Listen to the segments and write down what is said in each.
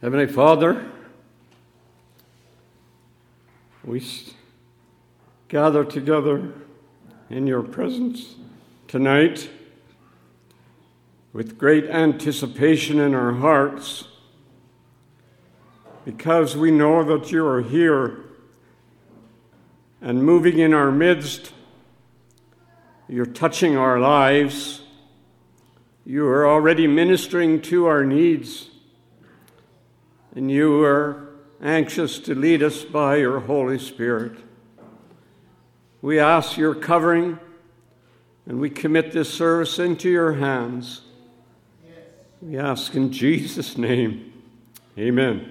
Heavenly Father, we gather together in your presence tonight with great anticipation in our hearts because we know that you are here and moving in our midst. You're touching our lives. You are already ministering to our needs, and you are anxious to lead us by your Holy Spirit. We ask your covering, and we commit this service into your hands. We ask in Jesus' name, amen.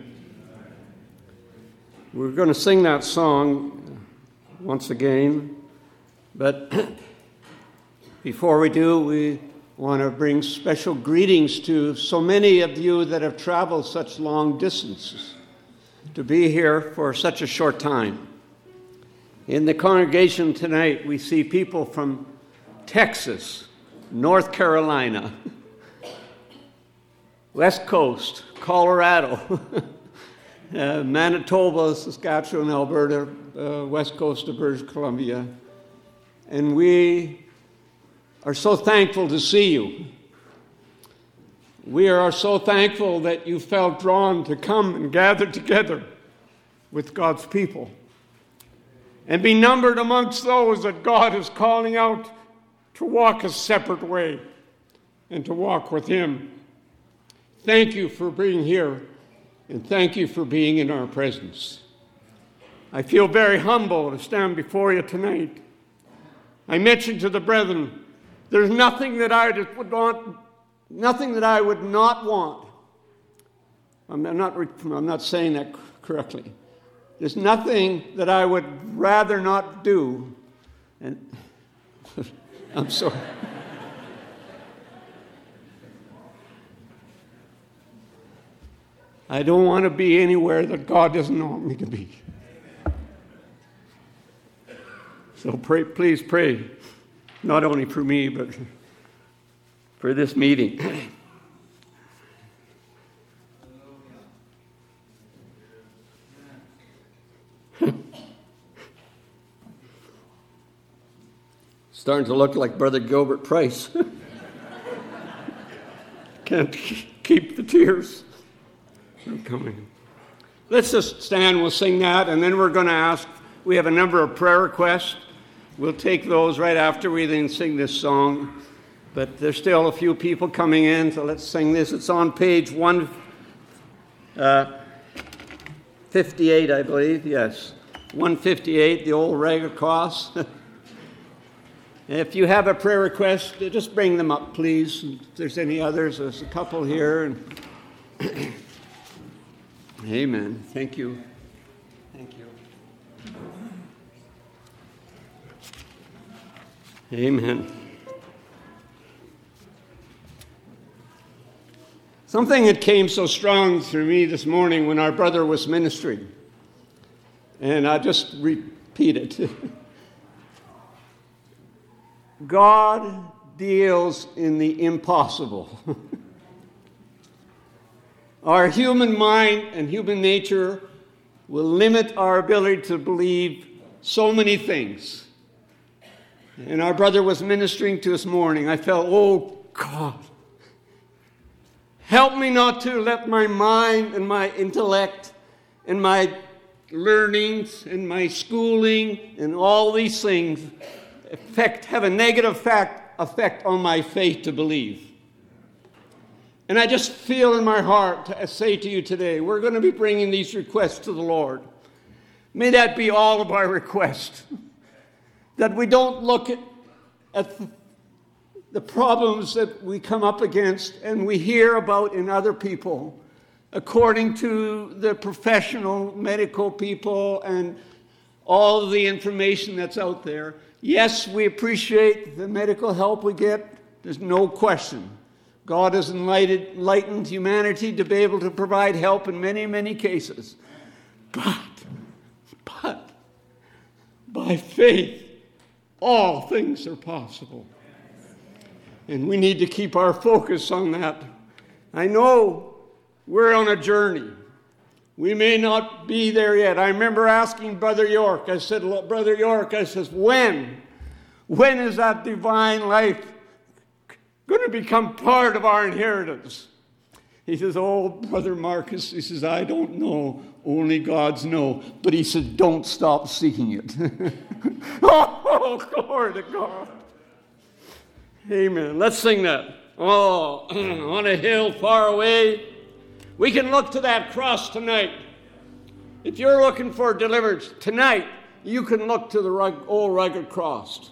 We're going to sing that song once again, but before we do, we want to bring special greetings to so many of you that have traveled such long distances to be here for such a short time. In the congregation tonight, we see people from Texas, North Carolina, West Coast, Colorado, Manitoba, Saskatchewan, Alberta, West Coast of British Columbia. And we are so thankful to see you. We are so thankful that you felt drawn to come and gather together with God's people and be numbered amongst those that God is calling out to walk a separate way and to walk with Him. Thank you for being here, and thank you for being in our presence. I feel very humble to stand before you tonight. I mentioned to the brethren, there's nothing that I would want, nothing that I would not want. I'm not saying that correctly. There's nothing that I would rather not do. And I'm sorry. I don't want to be anywhere that God doesn't want me to be. So please pray, not only for me, but for this meeting. Starting to look like Brother Gilbert Price. Can't keep the tears from coming. Let's just stand, we'll sing that, and then we're going to ask, we have a number of prayer requests. We'll take those right after we then sing this song. But there's still a few people coming in, so let's sing this. It's on page 158, I believe. Yes, 158, the old Ragged Cross. If you have a prayer request, just bring them up, please. If there's any others, there's a couple here. Amen. Thank you. Thank you. Amen. Something that came so strong through me this morning when our brother was ministering, and I'll just repeat it. God deals in the impossible. Our human mind and human nature will limit our ability to believe so many things. And our brother was ministering to us this morning. I felt, oh God, help me not to let my mind and my intellect and my learnings and my schooling and all these things have a negative effect on my faith to believe. And I just feel in my heart to say to you today, we're going to be bringing these requests to the Lord. May that be all of our requests. That we don't look at the problems that we come up against and we hear about in other people, according to the professional medical people and all of the information that's out there. Yes, we appreciate the medical help we get. There's no question. God has enlightened humanity to be able to provide help in many, many cases. But by faith, all things are possible. And we need to keep our focus on that. I know we're on a journey. We may not be there yet. I remember asking Brother York. I said, Brother York, I says, when is that divine life going to become part of our inheritance? He says, oh, Brother Marcus, he says, I don't know. Only God's know. But he said, don't stop seeking it. Oh, glory to God. Amen. Let's sing that. Oh, on a hill far away. We can look to that cross tonight. If you're looking for deliverance tonight, you can look to the old rugged cross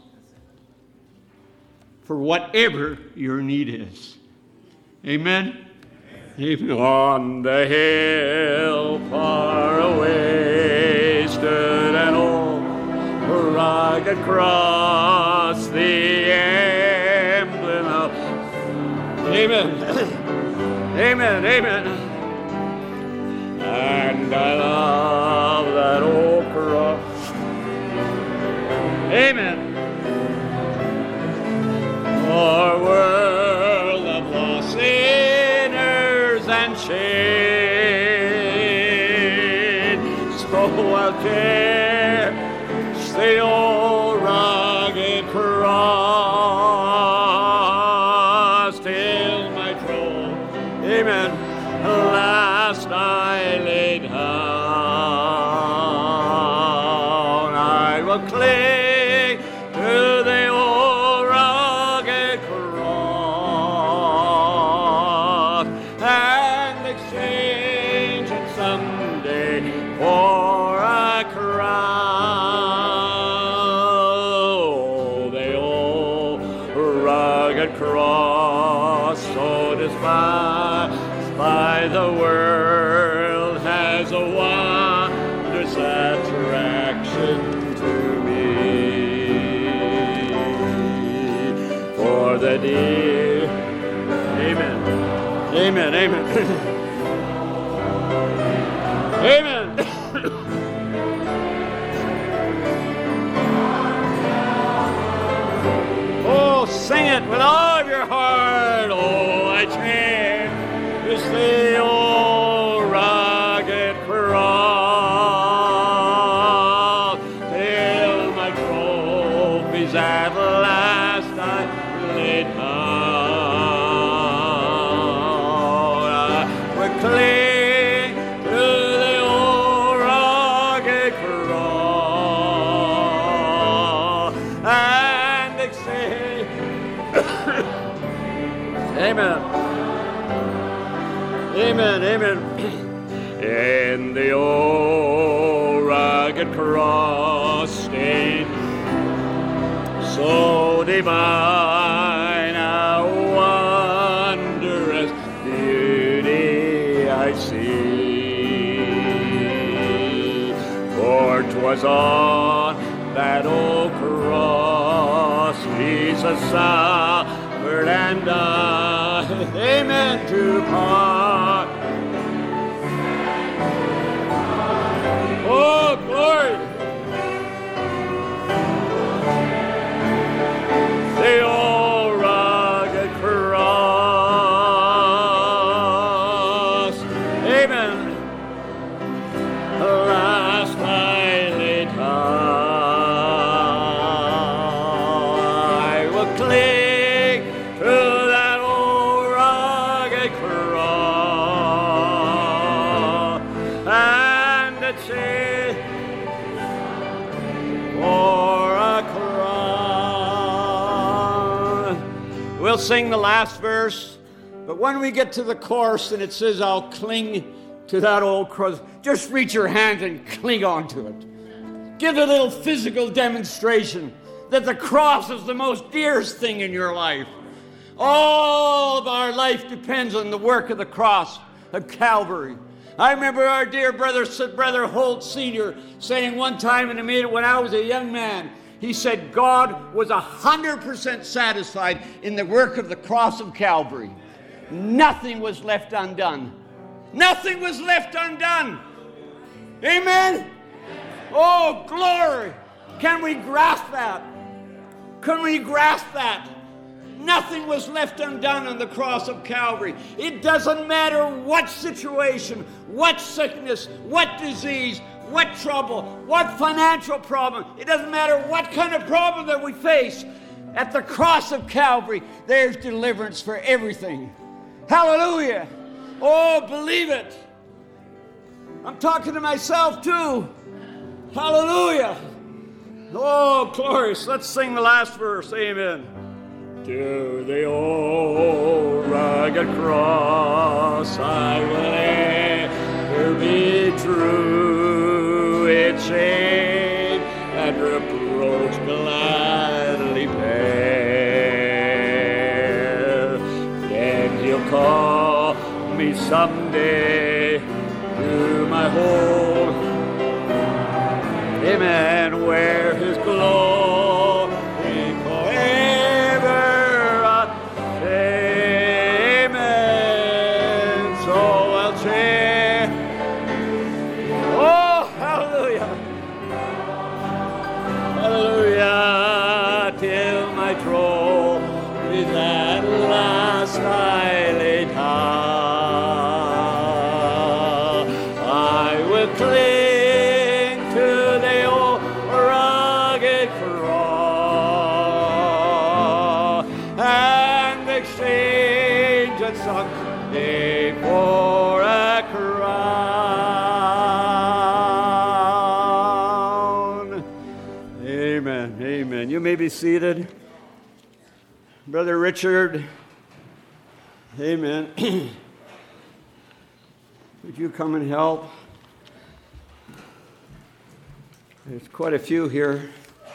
for whatever your need is. Amen? Amen. On the hill far away stood an old rugged cross, the emblem of... Amen. Amen, amen. And I love that old cross. Amen. For world of lost sinners and shame, so I'll cherish the old rugged cross till my trouble, amen, last I lay down. I will cling to the old rugged cross and exchange it someday for a crown. The old rugged cross, so despised by the world, has a wondrous attraction to me. For the dear, amen, amen, amen, amen. Oh, sing it with all of your heart. Oh, I cherish the old rugged cross till my trophies at last I lay down. I will cling to the old rugged cross and exchange. Amen. Amen, amen. In the old rugged cross stain, so divine, a wondrous beauty I see. For 'twas on that old cross Jesus suffered and died, amen, to part. Oh, glory! The old rugged cross, amen. Last I lay down, I will cling to that old rugged cross and say for a cross. We'll sing the last verse, but when we get to the chorus and it says, I'll cling to that old cross, just reach your hand and cling on to it. Give a little physical demonstration that the cross is the most dearest thing in your life. All of our life depends on the work of the cross of Calvary. I remember our dear brother Holt Sr. saying one time in a meeting when I was a young man, he said God was 100% satisfied in the work of the cross of Calvary. Nothing was left undone. Nothing was left undone. Amen? Oh, glory. Can we grasp that? Can we grasp that? Nothing was left undone on the cross of Calvary. It doesn't matter what situation, what sickness, what disease, what trouble, what financial problem. It doesn't matter what kind of problem that we face. At the cross of Calvary, there's deliverance for everything. Hallelujah. Oh, believe it. I'm talking to myself too. Hallelujah. Oh, glorious. Let's sing the last verse. Amen. To the old rugged cross I will ever be true. Its shame and reproach gladly bear. Then he'll call me someday to my home. Amen. Where his glory forever. Amen. So I'll share. Oh, hallelujah. Hallelujah. Till my trophies at last I lay down. I will cling to the old rugged cross and exchange it someday for a crown. Amen. Amen. You may be seated. Brother Richard. Amen. Would you come and help? There's quite a few here.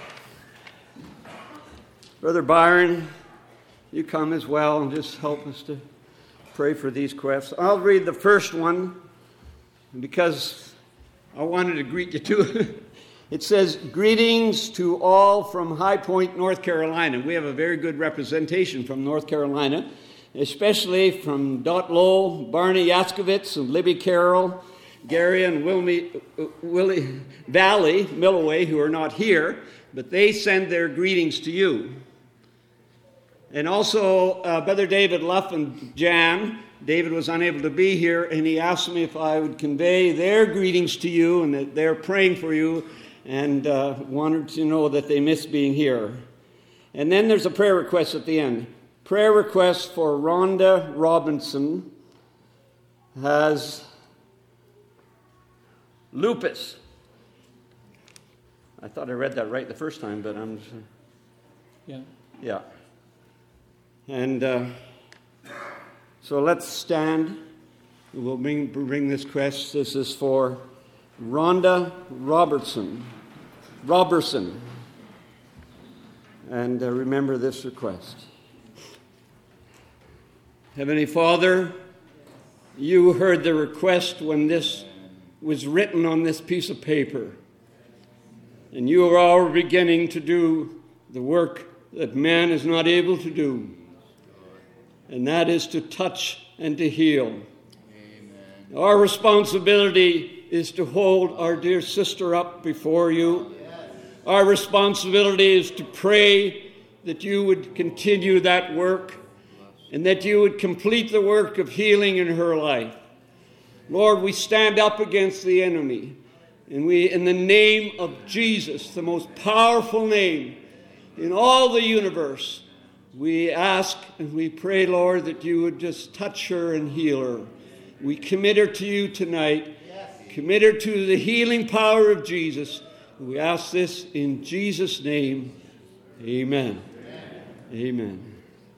Brother Byron, you come as well and just help us to pray for these quests. I'll read the first one because I wanted to greet you too. It says, greetings to all from High Point, North Carolina. We have a very good representation from North Carolina, especially from Dot Lowe, Barney Yaskowitz, and Libby Carroll, Gary and Willie Valley, Milloway, who are not here, but they send their greetings to you. And also Brother David Luff and Jan. David was unable to be here, and he asked me if I would convey their greetings to you and that they're praying for you and wanted to know that they miss being here. And then there's a prayer request at the end. Prayer request for Rhonda Robinson has lupus. I thought I read that right the first time, but I'm... Yeah. And so let's stand. We'll bring this request. This is for Rhonda Robertson. And remember this request. Heavenly Father, you heard the request when this was written on this piece of paper. And you are already beginning to do the work that man is not able to do. And that is to touch and to heal. Amen. Our responsibility is to hold our dear sister up before you. Yes. Our responsibility is to pray that you would continue that work and that you would complete the work of healing in her life. Lord, we stand up against the enemy. And we, in the name of Jesus, the most powerful name in all the universe, we ask and we pray, Lord, that you would just touch her and heal her. We commit her to you tonight. Yes. Commit her to the healing power of Jesus. We ask this in Jesus' name. Amen. Amen.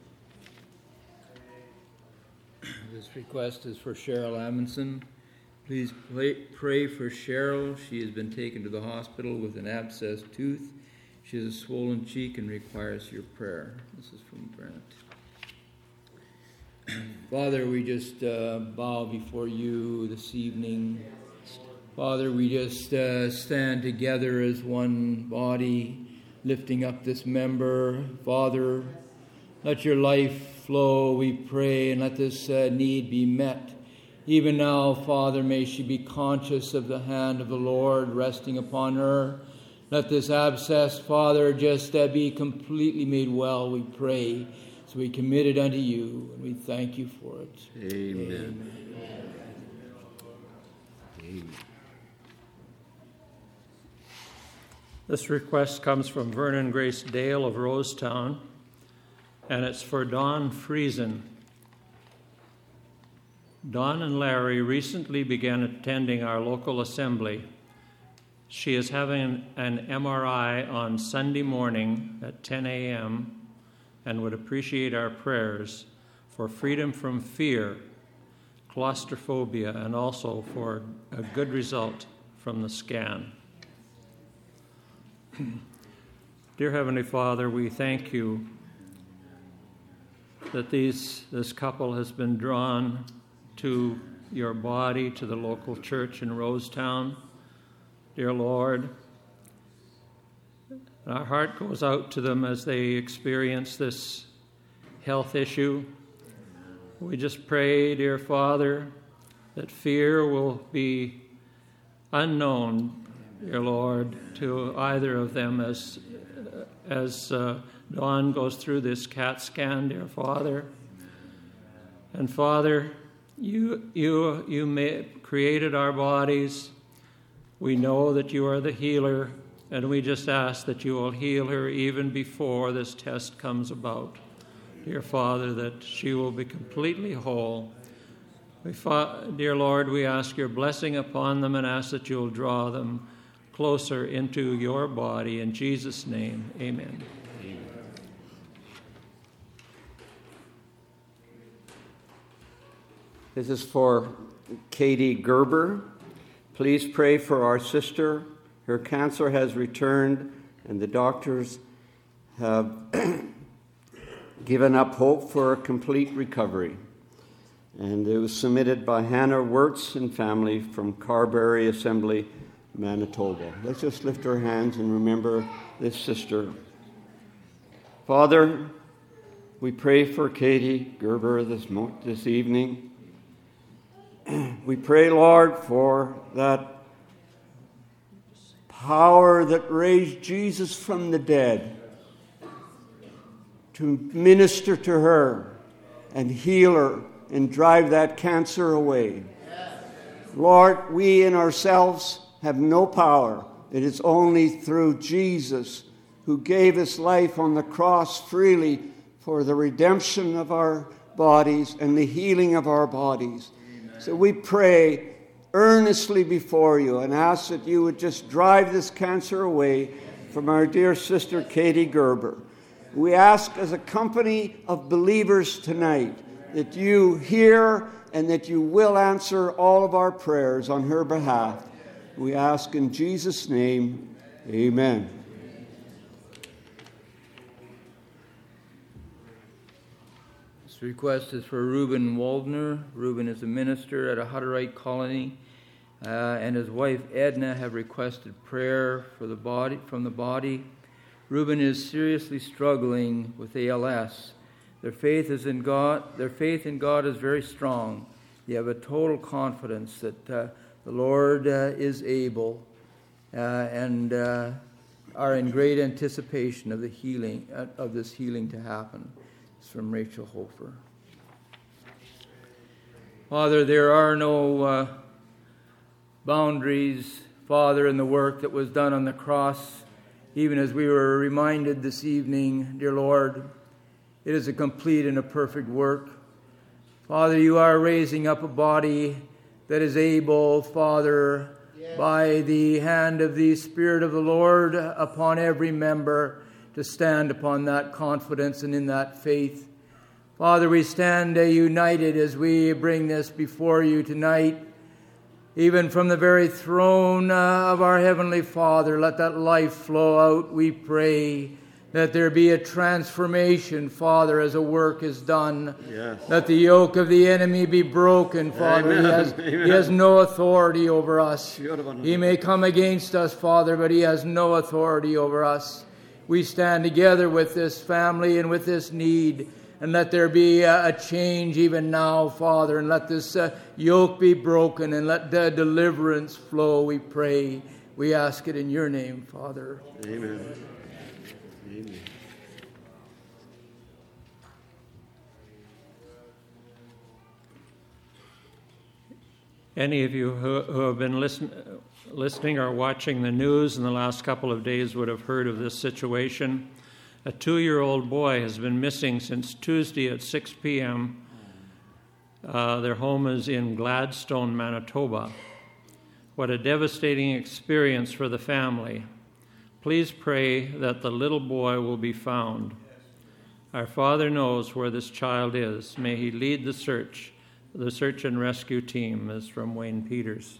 This request is for Cheryl Amundsen. Please pray for Cheryl. She has been taken to the hospital with an abscessed tooth. She has a swollen cheek and requires your prayer. This is from Brent. Father, we just bow before you this evening. Father, we just stand together as one body, lifting up this member. Father, let your life flow, we pray, and let this need be met. Even now, Father, may she be conscious of the hand of the Lord resting upon her. Let this abscess, Father, just be completely made well, we pray. So we commit it unto you, and we thank you for it. Amen. Amen. This request comes from Vernon Grace Dale of Rosetown, and it's for Dawn Friesen. Dawn and Larry recently began attending our local assembly. She is having an MRI on Sunday morning at 10 a.m. and would appreciate our prayers for freedom from fear, claustrophobia, and also for a good result from the scan. Dear Heavenly Father, we thank you that this couple has been drawn to your body, to the local church in Rosetown. Dear Lord, our heart goes out to them as they experience this health issue. We just pray, dear Father, that fear will be unknown, dear Lord, to either of them as Dawn goes through this CAT scan, dear Father. And Father, you created our bodies. We know that you are the healer, and we just ask that you will heal her even before this test comes about. Dear Father, that she will be completely whole. Dear Lord, we ask your blessing upon them and ask that you will draw them closer into your body. In Jesus' name, amen. This is for Katie Gerber. Please pray for our sister. Her cancer has returned, and the doctors have given up hope for a complete recovery. And it was submitted by Hannah Wirtz and family from Carberry Assembly, Manitoba. Let's just lift our hands and remember this sister. Father, we pray for Katie Gerber this evening. We pray, Lord, for that power that raised Jesus from the dead to minister to her and heal her and drive that cancer away. Lord, we in ourselves have no power. It is only through Jesus, who gave his life on the cross freely for the redemption of our bodies and the healing of our bodies. So we pray earnestly before you and ask that you would just drive this cancer away from our dear sister Katie Gerber. We ask as a company of believers tonight that you hear and that you will answer all of our prayers on her behalf. We ask in Jesus' name, amen. This request is for Reuben Waldner. Reuben is a minister at a Hutterite colony, and his wife Edna have requested prayer for the body, from the body. Reuben is seriously struggling with ALS. Their faith in God is very strong. They have a total confidence that the Lord is able, and are in great anticipation of the healing of this healing to happen. It's from Rachel Hofer. Father, there are no boundaries, Father, in the work that was done on the cross. Even as we were reminded this evening, dear Lord, it is a complete and a perfect work. Father, you are raising up a body that is able, Father, by the hand of the Spirit of the Lord upon every member, to stand upon that confidence and in that faith. Father, we stand united as we bring this before you tonight. Even from the very throne of our Heavenly Father, let that life flow out, we pray. That there be a transformation, Father, as a work is done. Yes. That the yoke of the enemy be broken, Father. He has no authority over us. He may come against us, Father, but he has no authority over us. We stand together with this family and with this need, and let there be a change even now, Father, and let this yoke be broken, and let the deliverance flow, we pray. We ask it in your name, Father. Amen. Amen. Any of you who have been listening or watching the news in the last couple of days would have heard of this situation. A 2-year-old boy has been missing since Tuesday at 6 p.m. Their home is in Gladstone, Manitoba. What a devastating experience for the family. Please pray that the little boy will be found. Our Father knows where this child is. May he lead the search. The search and rescue team is from Wayne Peters.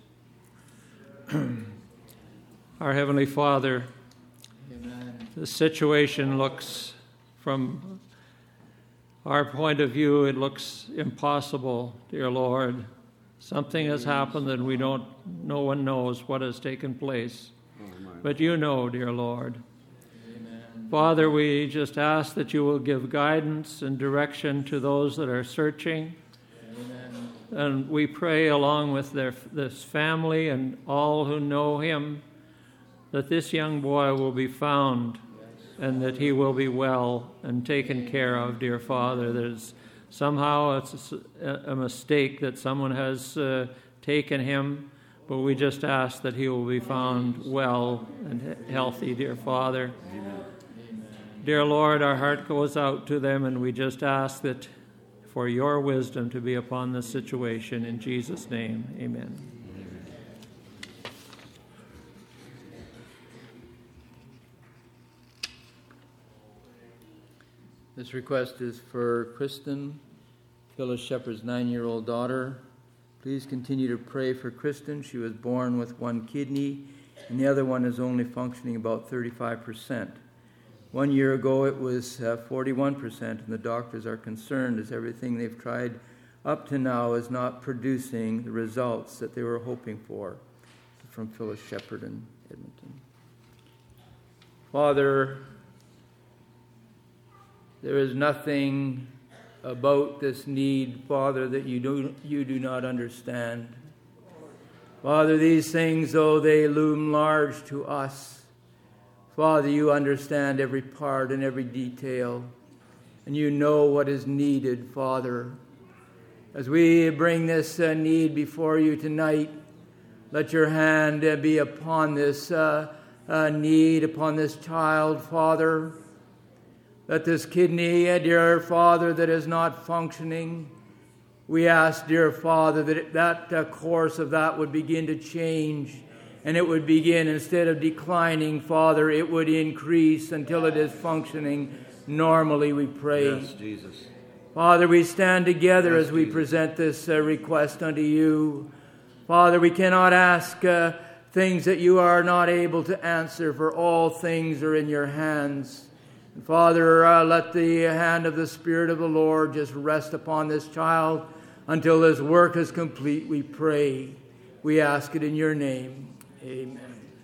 Our Heavenly Father, amen. The situation looks, from our point of view, it looks impossible, dear Lord. Something has happened and no one knows what has taken place. But you know, dear Lord. Amen. Father, we just ask that you will give guidance and direction to those that are searching. And we pray along with this family and all who know him that this young boy will be found and that he will be well and taken care of, dear Father. There's somehow it's a mistake that someone has taken him, but we just ask that he will be found well and healthy, dear Father. Amen. Dear Lord, our heart goes out to them, and we just ask that for your wisdom to be upon this situation. In Jesus' name, amen. This request is for Kristen, Phyllis Shepard's 9-year-old daughter. Please continue to pray for Kristen. She was born with one kidney, and the other one is only functioning about 35%. 1 year ago, it was 41%, and the doctors are concerned as everything they've tried up to now is not producing the results that they were hoping for. From Phyllis Shepard in Edmonton. Father, there is nothing about this need, Father, that you do not understand. Father, these things, though they loom large to us, Father, you understand every part and every detail, and you know what is needed, Father. As we bring this need before you tonight, let your hand be upon this need, upon this child, Father. Let this kidney, dear Father, that is not functioning, we ask, dear Father, that course of that would begin to change. And it would begin, instead of declining, Father, it would increase until it is functioning normally, we pray. Yes, Jesus. Father, we stand together as we present this request unto you. Father, we cannot ask things that you are not able to answer, for all things are in your hands. And Father, let the hand of the Spirit of the Lord just rest upon this child until this work is complete, we pray. We ask it in your name. Amen.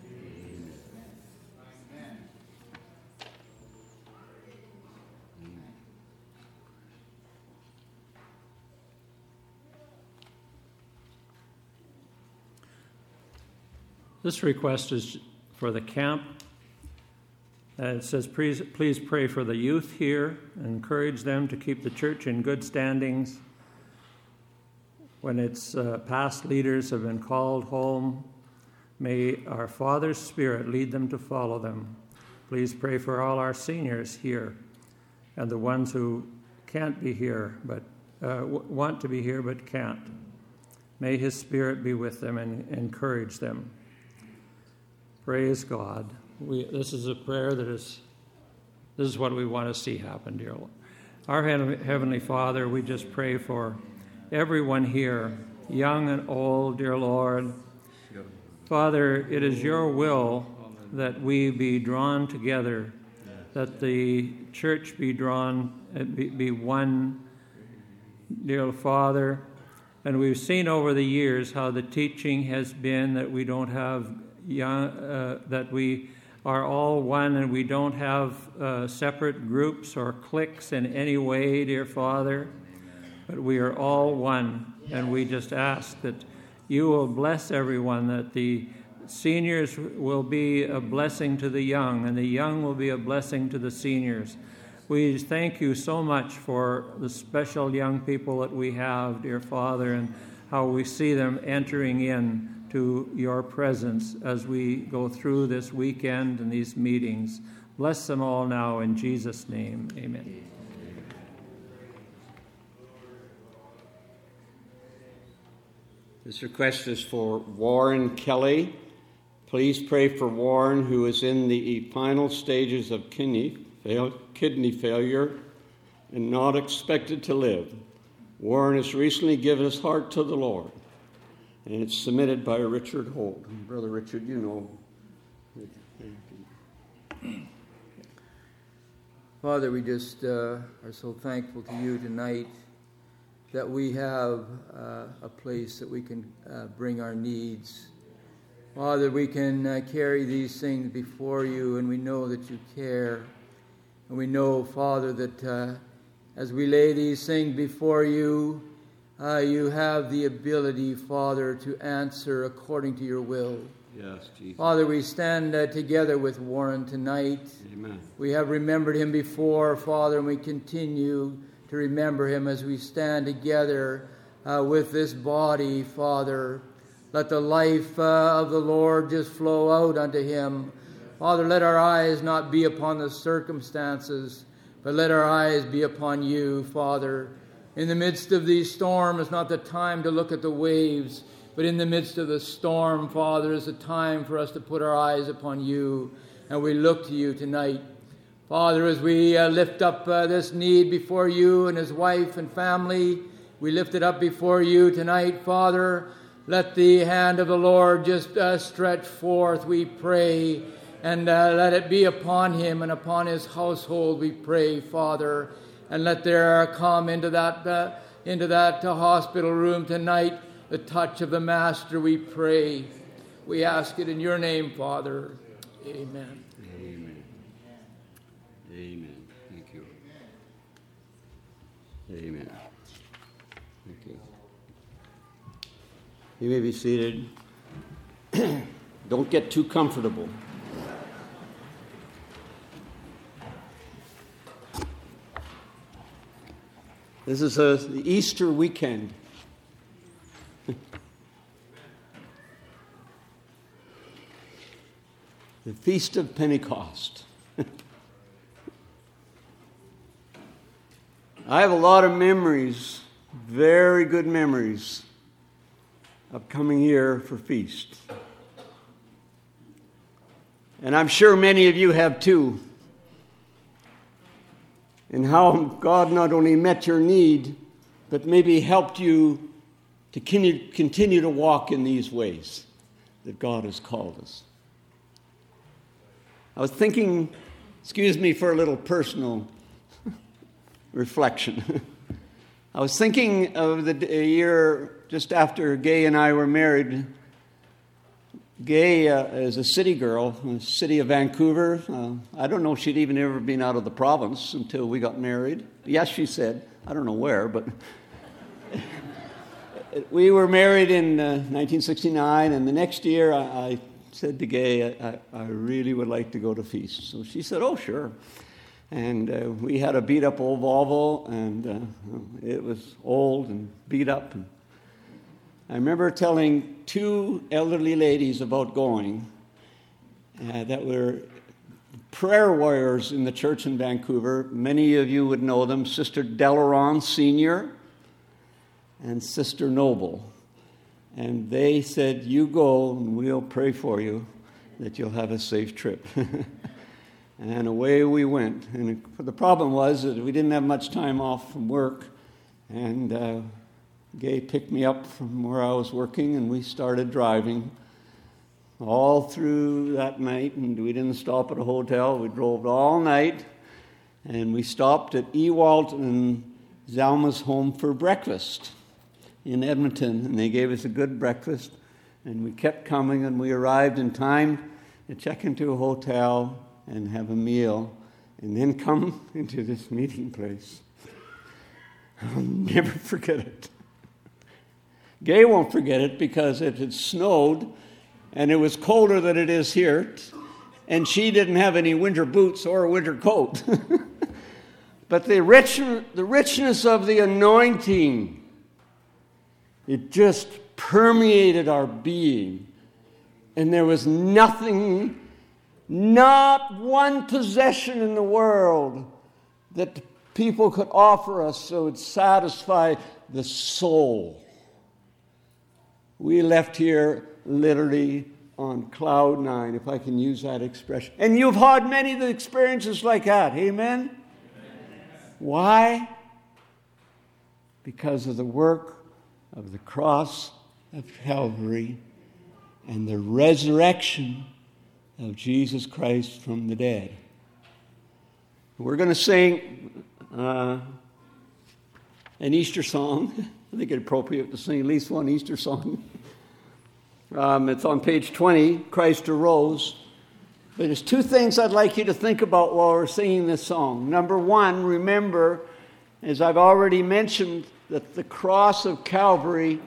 This request is for the camp. It says, please pray for the youth here and encourage them to keep the church in good standings. When its past leaders have been called home, may our Father's Spirit lead them to follow them. Please pray for all our seniors here and the ones who can't be here, but want to be here but can't. May His Spirit be with them and encourage them. Praise God. This is a prayer this is what we want to see happen, dear Lord. Our Heavenly Father, we just pray for everyone here, young and old, dear Lord. Father, it is your will that we be drawn together, that the church be drawn, be one, dear Father. And we've seen over the years how the teaching has been that we don't have that we are all one and we don't have separate groups or cliques in any way, dear Father, but we are all one. And we just ask that you will bless everyone, that the seniors will be a blessing to the young, and the young will be a blessing to the seniors. We thank you so much for the special young people that we have, dear Father, and how we see them entering in to your presence as we go through this weekend and these meetings. Bless them all now in Jesus' name. Amen. This request is for Warren Kelly. Please pray for Warren, who is in the final stages of kidney failure and not expected to live. Warren has recently given his heart to the Lord, and it's submitted by Richard Holt. Brother Richard, you know. Father, we just are so thankful to you tonight that we have a place that we can bring our needs. Father, we can carry these things before you, and we know that you care. And we know, Father, that as we lay these things before you, you have the ability, Father, to answer according to your will. Yes, Jesus. Father, we stand together with Warren tonight. Amen. We have remembered him before, Father, and we continue to remember him as we stand together with this body, Father. Let the life of the Lord just flow out unto him. Father, let our eyes not be upon the circumstances, but let our eyes be upon you, Father. In the midst of these storms, it's not the time to look at the waves, but in the midst of the storm, Father, is a time for us to put our eyes upon you, and we look to you tonight. Father, as we lift up this need before you and his wife and family, we lift it up before you tonight, Father. Let the hand of the Lord just stretch forth, we pray, and let it be upon him and upon his household, we pray, Father. And let there come into that hospital room tonight the touch of the Master, we pray. We ask it in your name, Father. Amen. Amen. Amen. Thank you. Amen. Thank you. You may be seated. Don't get too comfortable. This is the Easter weekend. The Feast of Pentecost. I have a lot of memories, very good memories, of coming here for feast. And I'm sure many of you have too. And how God not only met your need, but maybe helped you to continue to walk in these ways that God has called us. I was thinking, excuse me for a little personal reflection. I was thinking of the year just after Gay and I were married. Gay is a city girl in the city of Vancouver. I don't know if she'd even ever been out of the province until we got married. Yes, she said. I don't know where, but we were married in 1969, and the next year I said to Gay, I really would like to go to Feast. So she said, oh, sure. And we had a beat-up old Volvo, and it was old and beat up. And I remember telling two elderly ladies about going that were prayer warriors in the church in Vancouver. Many of you would know them, Sister Delaron Sr. and Sister Noble. And they said, you go and we'll pray for you that you'll have a safe trip. And away we went. And the problem was that we didn't have much time off from work. And Gay picked me up from where I was working, and we started driving all through that night. And we didn't stop at a hotel. We drove all night. And we stopped at Ewalt and Zalma's home for breakfast in Edmonton, and they gave us a good breakfast, and we kept coming, and we arrived in time to check into a hotel and have a meal, and then come into this meeting place. I'll never forget it. Gay won't forget it because it had snowed, and it was colder than it is here, and she didn't have any winter boots or a winter coat. But the richness of the anointing It just permeated our being. And there was nothing, not one possession in the world that people could offer us so it would satisfy the soul. We left here literally on cloud nine, if I can use that expression. And you've had many of the experiences like that. Amen? Why? Because of the work of the cross of Calvary and the resurrection of Jesus Christ from the dead. We're going to sing an Easter song. I think it's appropriate to sing at least one Easter song. It's on page 20, Christ Arose. But there's two things I'd like you to think about while we're singing this song. Number one, remember, as I've already mentioned, that the cross of Calvary,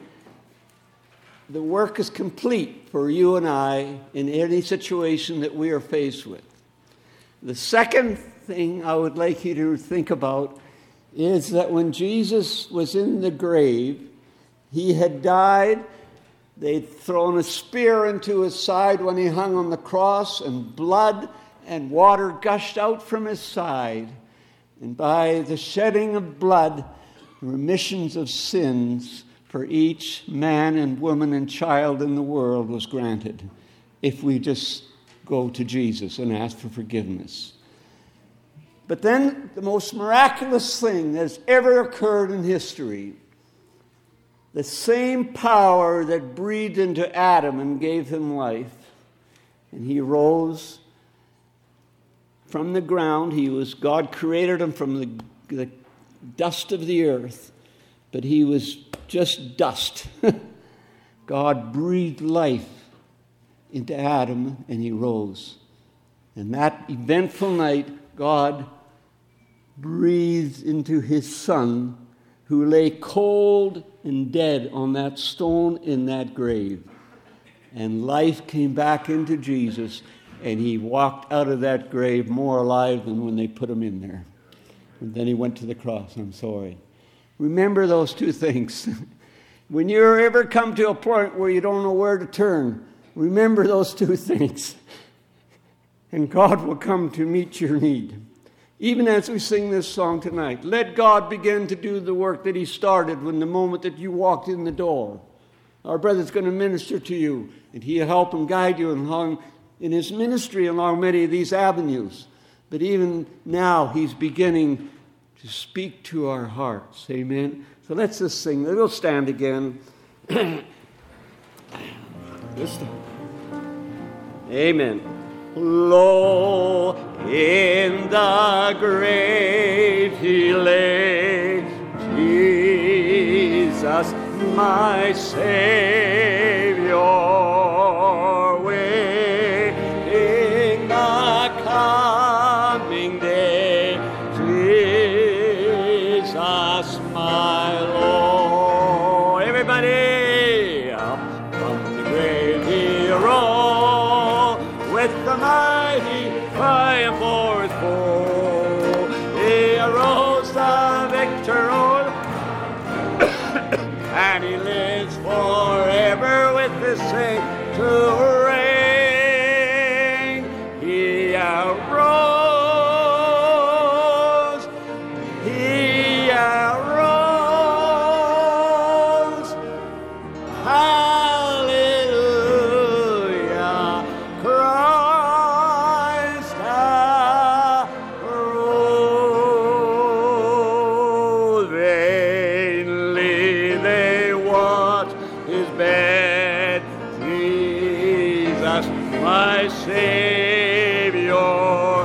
the work is complete for you and I in any situation that we are faced with. The second thing I would like you to think about is that when Jesus was in the grave, he had died. They'd thrown a spear into his side when he hung on the cross, and blood and water gushed out from his side. And by the shedding of blood, remissions of sins for each man and woman and child in the world was granted if we just go to Jesus and ask for forgiveness. But then the most miraculous thing that has ever occurred in history, the same power that breathed into Adam and gave him life, and he rose from the ground. God created him from the dust of the earth, but he was just dust. God breathed life into Adam, and he rose. And that eventful night, God breathed into his Son, who lay cold and dead on that stone in that grave. And life came back into Jesus, and he walked out of that grave more alive than when they put him in there. And then he went to the cross. I'm sorry. Remember those two things. When you ever come to a point where you don't know where to turn, remember those two things. And God will come to meet your need. Even as we sing this song tonight, let God begin to do the work that he started when the moment that you walked in the door. Our brother's going to minister to you, and he'll help and guide you along in his ministry along many of these avenues. But even now, he's beginning to speak to our hearts. Amen? So let's just sing. We'll stand again. Amen. Lo, in the grave he lay, Jesus, my Savior, waiting the coming day, Jesus, my Lord. Everybody, up from the grave he arose with the mighty triumph for his foe. He arose the victor, and he lives forever with the saints to reign. He arose, he arose, hallelujah, Christ arose. Vainly they watch his bed, Jesus, my Savior,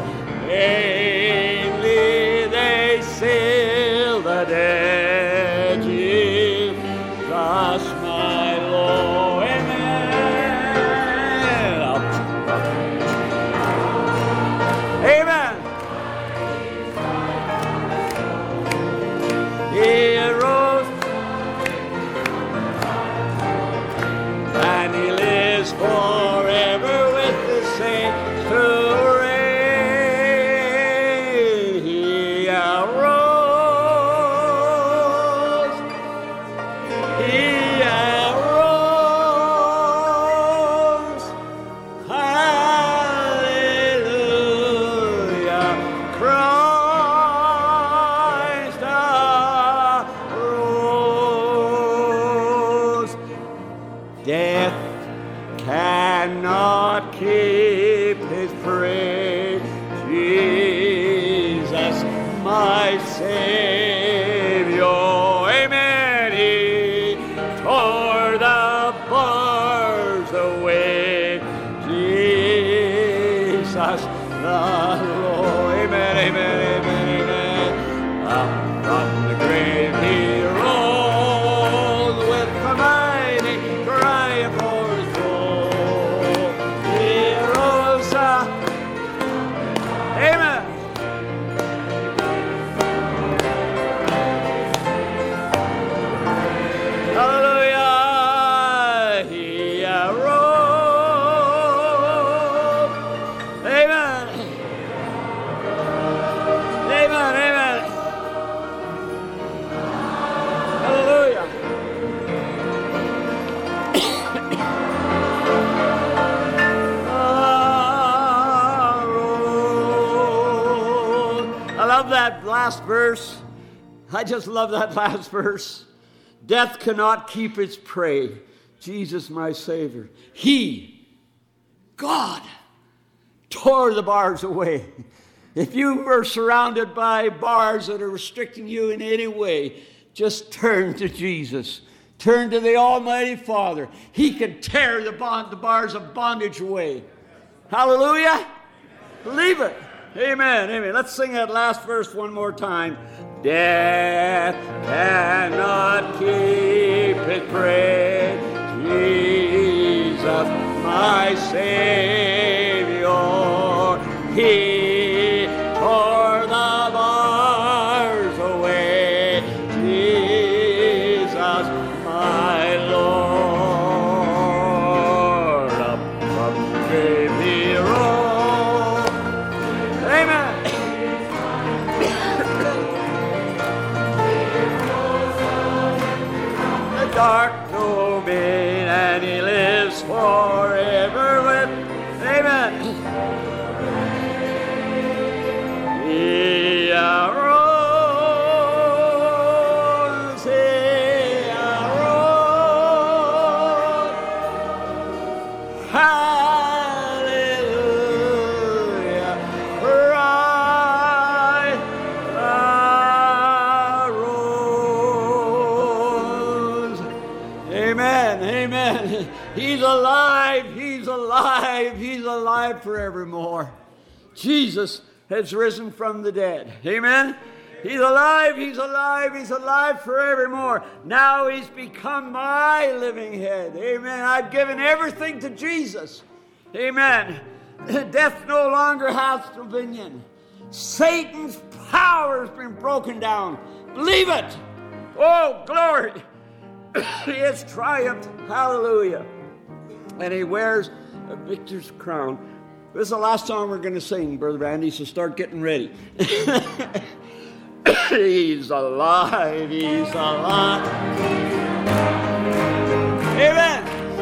vainly they seal the dead, Jesus, my Lord. Amen. Amen. He arose, and he lives forever with the saints to reign. He arose, he my Savior. Amen. He tore the bars away. Jesus the Lord. Amen, amen, amen, amen. Up from the grave he rose with the mighty cry for his soul. He rose up. Amen. Hallelujah. He arose. Amen. Amen. Amen. Hallelujah. I love that last verse. I just love that last verse. Death cannot keep its prey. Jesus, my Savior. He, God, tore the bars away. If you were surrounded by bars that are restricting you in any way, just turn to Jesus. Turn to the Almighty Father. He can tear the bars of bondage away. Hallelujah. Believe it. Amen. Amen. Let's sing that last verse one more time. Death cannot keep its prey. Jesus, my Savior. He tore the bars away. Jesus, my Lord. Up from the grave he rose. Amen. The dark domain, and he lives forever with. Amen. He arose, he arose. Hallelujah. Christ arose. Amen, amen. He's alive, he's alive, he's alive forevermore. Jesus has risen from the dead. Amen. He's alive, he's alive, he's alive forevermore. Now he's become my living head. Amen. I've given everything to Jesus. Amen. Death no longer has dominion. Satan's power has been broken down. Believe it. Oh, glory. He has triumphed. Hallelujah. And he wears a victor's crown. This is the last song we're going to sing, Brother Randy, so start getting ready. He's alive, he's alive. Amen.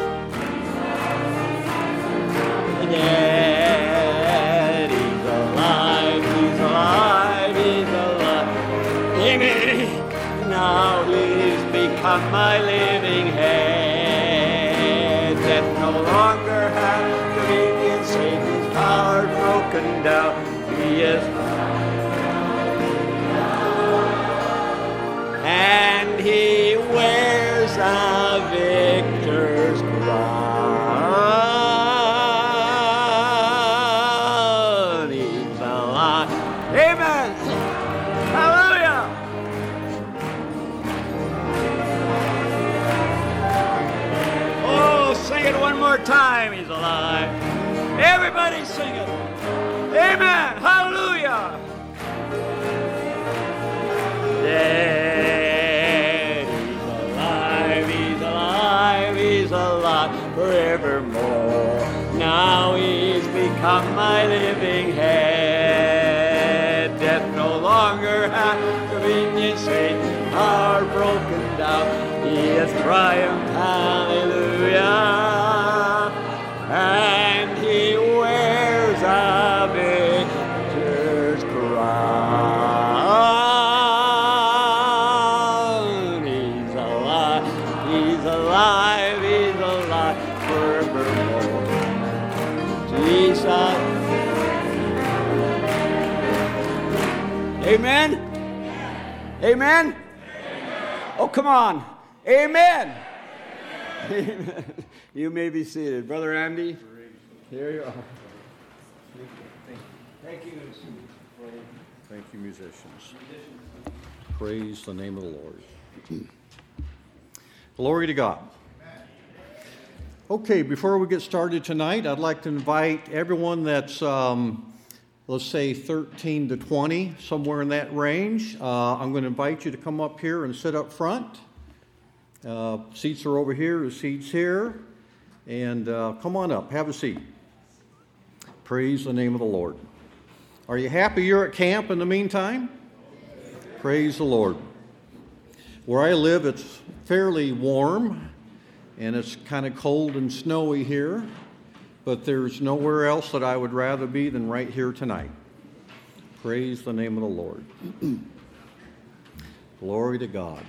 Yeah, he's alive, he's alive, he's alive. Amen. Now he's become my living head. Death no longer has dominion, Satan's power broken down. He is, and he wears a victor's crown. He's alive. Amen. Hallelujah. Oh, sing it one more time. He's alive. Everybody sing it. Amen. Hallelujah. Dead. He's alive, he's alive forevermore. Now he's become my living head. Death no longer has dominion, Satan are broken down. He has triumphed, hallelujah. And he wears a victor's crown. He's alive, he's alive, he's alive forevermore. Jesus. Amen. Amen? Amen? Oh, come on. Amen. Amen. You may be seated. Brother Andy, here you are. Thank you. Thank you, musicians. Praise the name of the Lord. Glory to God. Okay, before we get started tonight, I'd like to invite everyone that's, let's say, 13 to 20, somewhere in that range. I'm going to invite you to come up here and sit up front. Seats are over here, the seats here. And come on up, have a seat. Praise the name of the Lord. Are you happy you're at camp in the meantime? Praise the Lord. Where I live, it's fairly warm, and it's kind of cold and snowy here, but there's nowhere else that I would rather be than right here tonight. Praise the name of the Lord. Glory to God.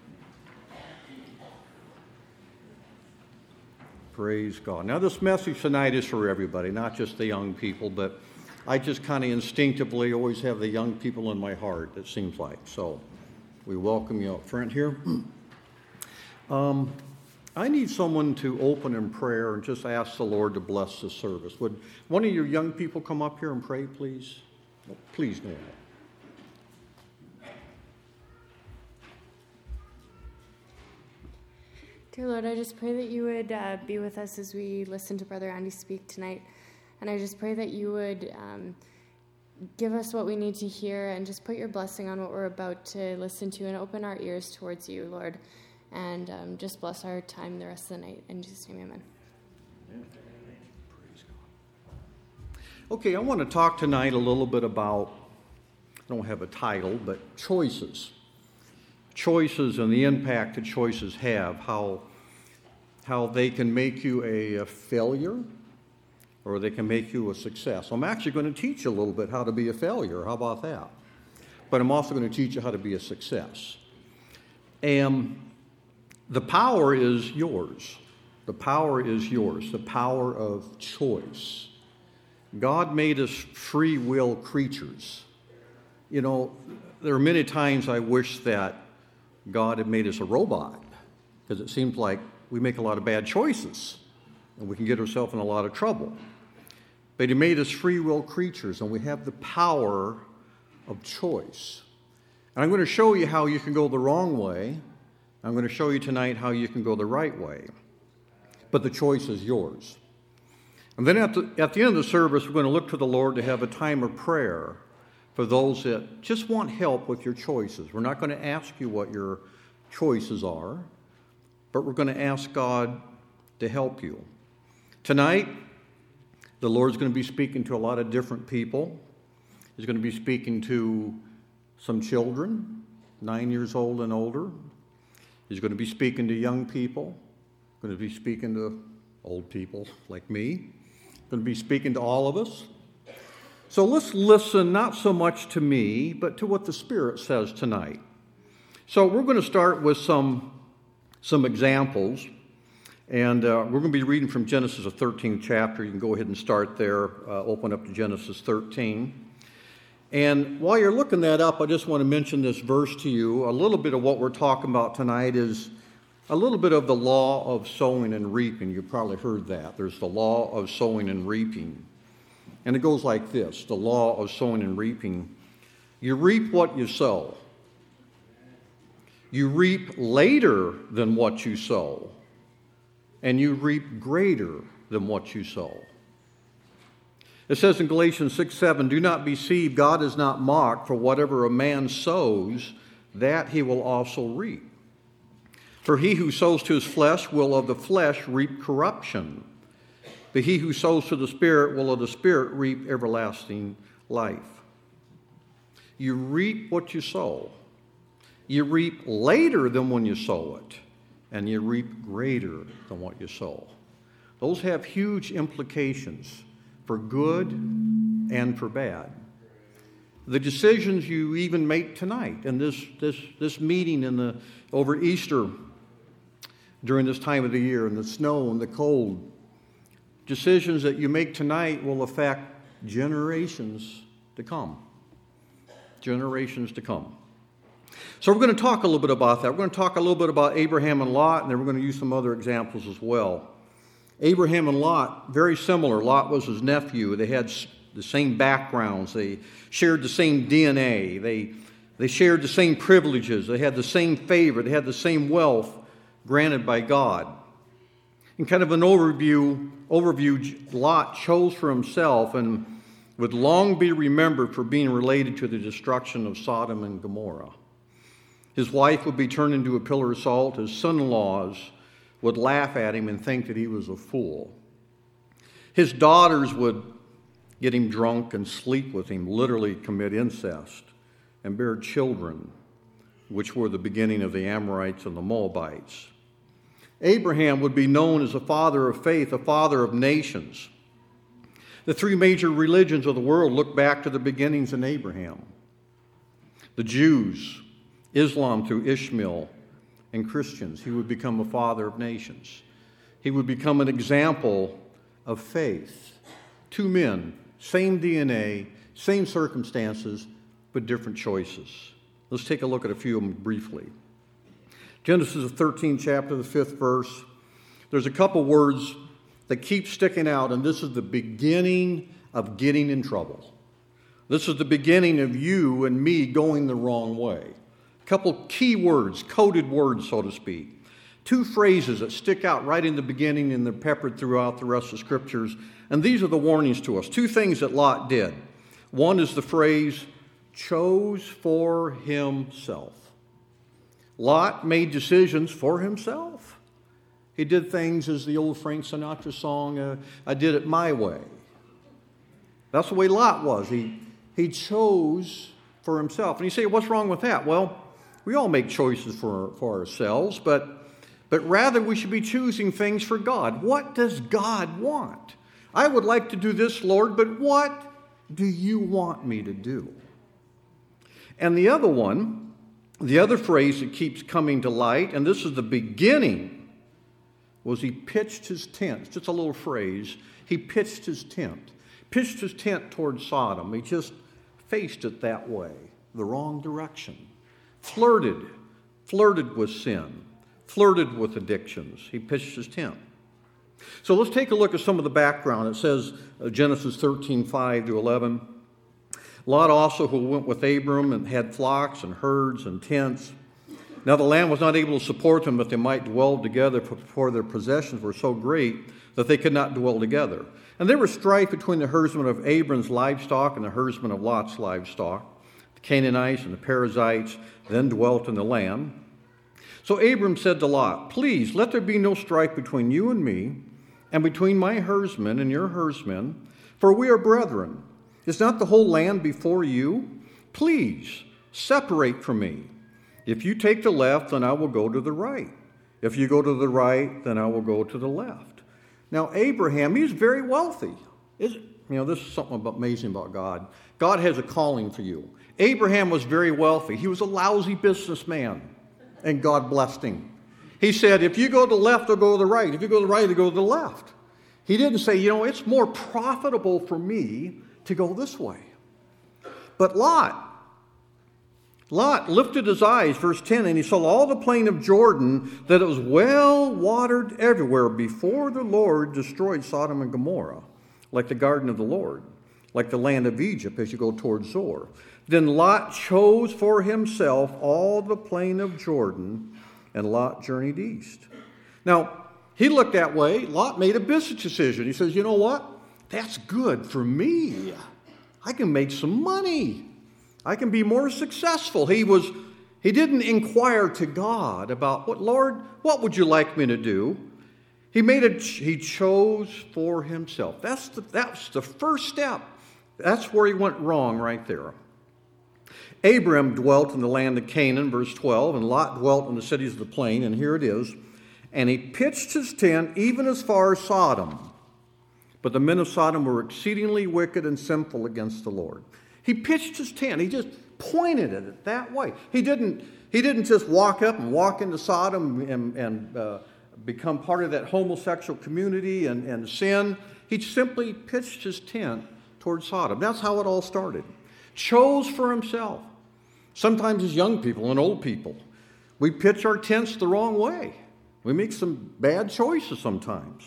Praise God. Now, this message tonight is for everybody, not just the young people, but I just kind of instinctively always have the young people in my heart, it seems like. So we welcome you up front here. I need someone to open in prayer and just ask the Lord to bless the service. Would one of your young people come up here and pray, please? Oh, please do that. Dear Lord, I just pray that you would be with us as we listen to Brother Andy speak tonight. And I just pray that you would give us what we need to hear and just put your blessing on what we're about to listen to and open our ears towards you, Lord. And just bless our time the rest of the night. In Jesus' name, amen. Okay, I want to talk tonight a little bit about, I don't have a title, but choices. Choices and the impact that choices have, how they can make you a failure or they can make you a success. I'm actually going to teach you a little bit how to be a failure. How about that? But I'm also going to teach you how to be a success. And the power is yours. The power is yours. The power of choice. God made us free will creatures. You know, there are many times I wish that God had made us a robot, because it seems like we make a lot of bad choices and we can get ourselves in a lot of trouble. But He made us free will creatures, and we have the power of choice. And I'm going to show you how you can go the wrong way. I'm going to show you tonight how you can go the right way. But the choice is yours. And then at the end of the service, we're going to look to the Lord to have a time of prayer for those that just want help with your choices. We're not going to ask you what your choices are, but we're going to ask God to help you. Tonight, the Lord's going to be speaking to a lot of different people. He's going to be speaking to some children, 9 years old and older. He's going to be speaking to young people. He's going to be speaking to old people like me. He's going to be speaking to all of us. So let's listen not so much to me, but to what the Spirit says tonight. So we're going to start with some examples. And we're going to be reading from Genesis, the 13th chapter. You can go ahead and start there. Open up to Genesis 13. And while you're looking that up, I just want to mention this verse to you. A little bit of what we're talking about tonight is a little bit of the law of sowing and reaping. You've probably heard that. There's the law of sowing and reaping. And it goes like this, the law of sowing and reaping. You reap what you sow. You reap later than what you sow. And you reap greater than what you sow. It says in Galatians 6:7, do not be deceived, God is not mocked, for whatever a man sows, that he will also reap. For he who sows to his flesh will of the flesh reap corruption. But he who sows to the Spirit will of the Spirit reap everlasting life. You reap what you sow. You reap later than when you sow it. And you reap greater than what you sow. Those have huge implications for good and for bad. The decisions you even make tonight and this meeting over Easter during this time of the year and the snow and the cold, decisions that you make tonight will affect generations to come. generations to come. So we're going to talk a little bit about that. We're going to talk a little bit about Abraham and Lot, and then we're going to use some other examples as well. Abraham and Lot, very similar. Lot was his nephew. They had the same backgrounds. They shared the same DNA. They shared the same privileges. They had the same favor. They had the same wealth granted by God. In kind of an overview, Lot chose for himself and would long be remembered for being related to the destruction of Sodom and Gomorrah. His wife would be turned into a pillar of salt. His son-in-laws would laugh at him and think that he was a fool. His daughters would get him drunk and sleep with him, literally commit incest, and bear children, which were the beginning of the Amorites and the Moabites. Abraham would be known as a father of faith, a father of nations. The three major religions of the world look back to the beginnings in Abraham. The Jews, Islam through Ishmael, and Christians. He would become a father of nations. He would become an example of faith. Two men, same DNA, same circumstances, but different choices. Let's take a look at a few of them briefly. Genesis, the 13th chapter, the 5th verse. There's a couple words that keep sticking out, and this is the beginning of getting in trouble. This is the beginning of you and me going the wrong way. A couple key words, coded words, so to speak. Two phrases that stick out right in the beginning and they're peppered throughout the rest of the scriptures. And these are the warnings to us. Two things that Lot did. One is the phrase, chose for himself. Lot made decisions for himself. He did things, as the old Frank Sinatra song, I did it my way. That's the way Lot was. He chose for himself. And you say, what's wrong with that? Well, we all make choices for ourselves, but rather we should be choosing things for God. What does God want? I would like to do this, Lord, but what do you want me to do? And the other one, the other phrase that keeps coming to light, and this is the beginning, was he pitched his tent. It's just a little phrase. He pitched his tent. Pitched his tent towards Sodom. He just faced it that way, the wrong direction. Flirted with sin, flirted with addictions. He pitched his tent. So let's take a look at some of the background. It says, Genesis 13:5-11. Lot also, who went with Abram and had flocks and herds and tents. Now the land was not able to support them, that they might dwell together, for their possessions were so great that they could not dwell together. And there was strife between the herdsmen of Abram's livestock and the herdsmen of Lot's livestock. The Canaanites and the Perizzites then dwelt in the land. So Abram said to Lot, please, let there be no strife between you and me, and between my herdsmen and your herdsmen, for we are brethren. Is not the whole land before you? Please, separate from me. If you take the left, then I will go to the right. If you go to the right, then I will go to the left. Now, Abraham, he's very wealthy. This is something amazing about God. God has a calling for you. Abraham was very wealthy. He was a lousy businessman, and God blessed him. He said, if you go to the left, I'll go to the right. If you go to the right, I'll go to the left. He didn't say, it's more profitable for me to go this way. But Lot lifted his eyes, verse 10, and he saw all the plain of Jordan, that it was well watered everywhere before the Lord destroyed Sodom and Gomorrah, like the garden of the Lord, like the land of Egypt as you go towards Zoar. Then Lot chose for himself all the plain of Jordan, and Lot journeyed east. Now, he looked that way. Lot made a business decision. He says, you know what? That's good for me. I can make some money. I can be more successful. He didn't inquire to God about, Lord, what would you like me to do? He chose for himself. That's the first step. That's where he went wrong right there. Abram dwelt in the land of Canaan, verse 12, and Lot dwelt in the cities of the plain, and here it is. And he pitched his tent even as far as Sodom. But the men of Sodom were exceedingly wicked and sinful against the Lord. He pitched his tent. He just pointed at it that way. He didn't just walk up and walk into Sodom and become part of that homosexual community and sin. He simply pitched his tent towards Sodom. That's how it all started. Chose for himself. Sometimes as young people and old people, we pitch our tents the wrong way. We make some bad choices sometimes.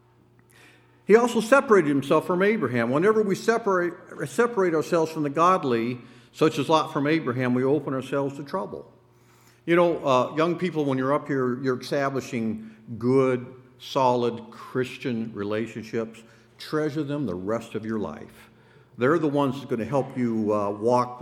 He also separated himself from Abraham. Whenever we separate ourselves from the godly, such as Lot from Abraham, we open ourselves to trouble. You know, young people, when you're up here, you're establishing good, solid Christian relationships. Treasure them the rest of your life. They're the ones that's going to help you walk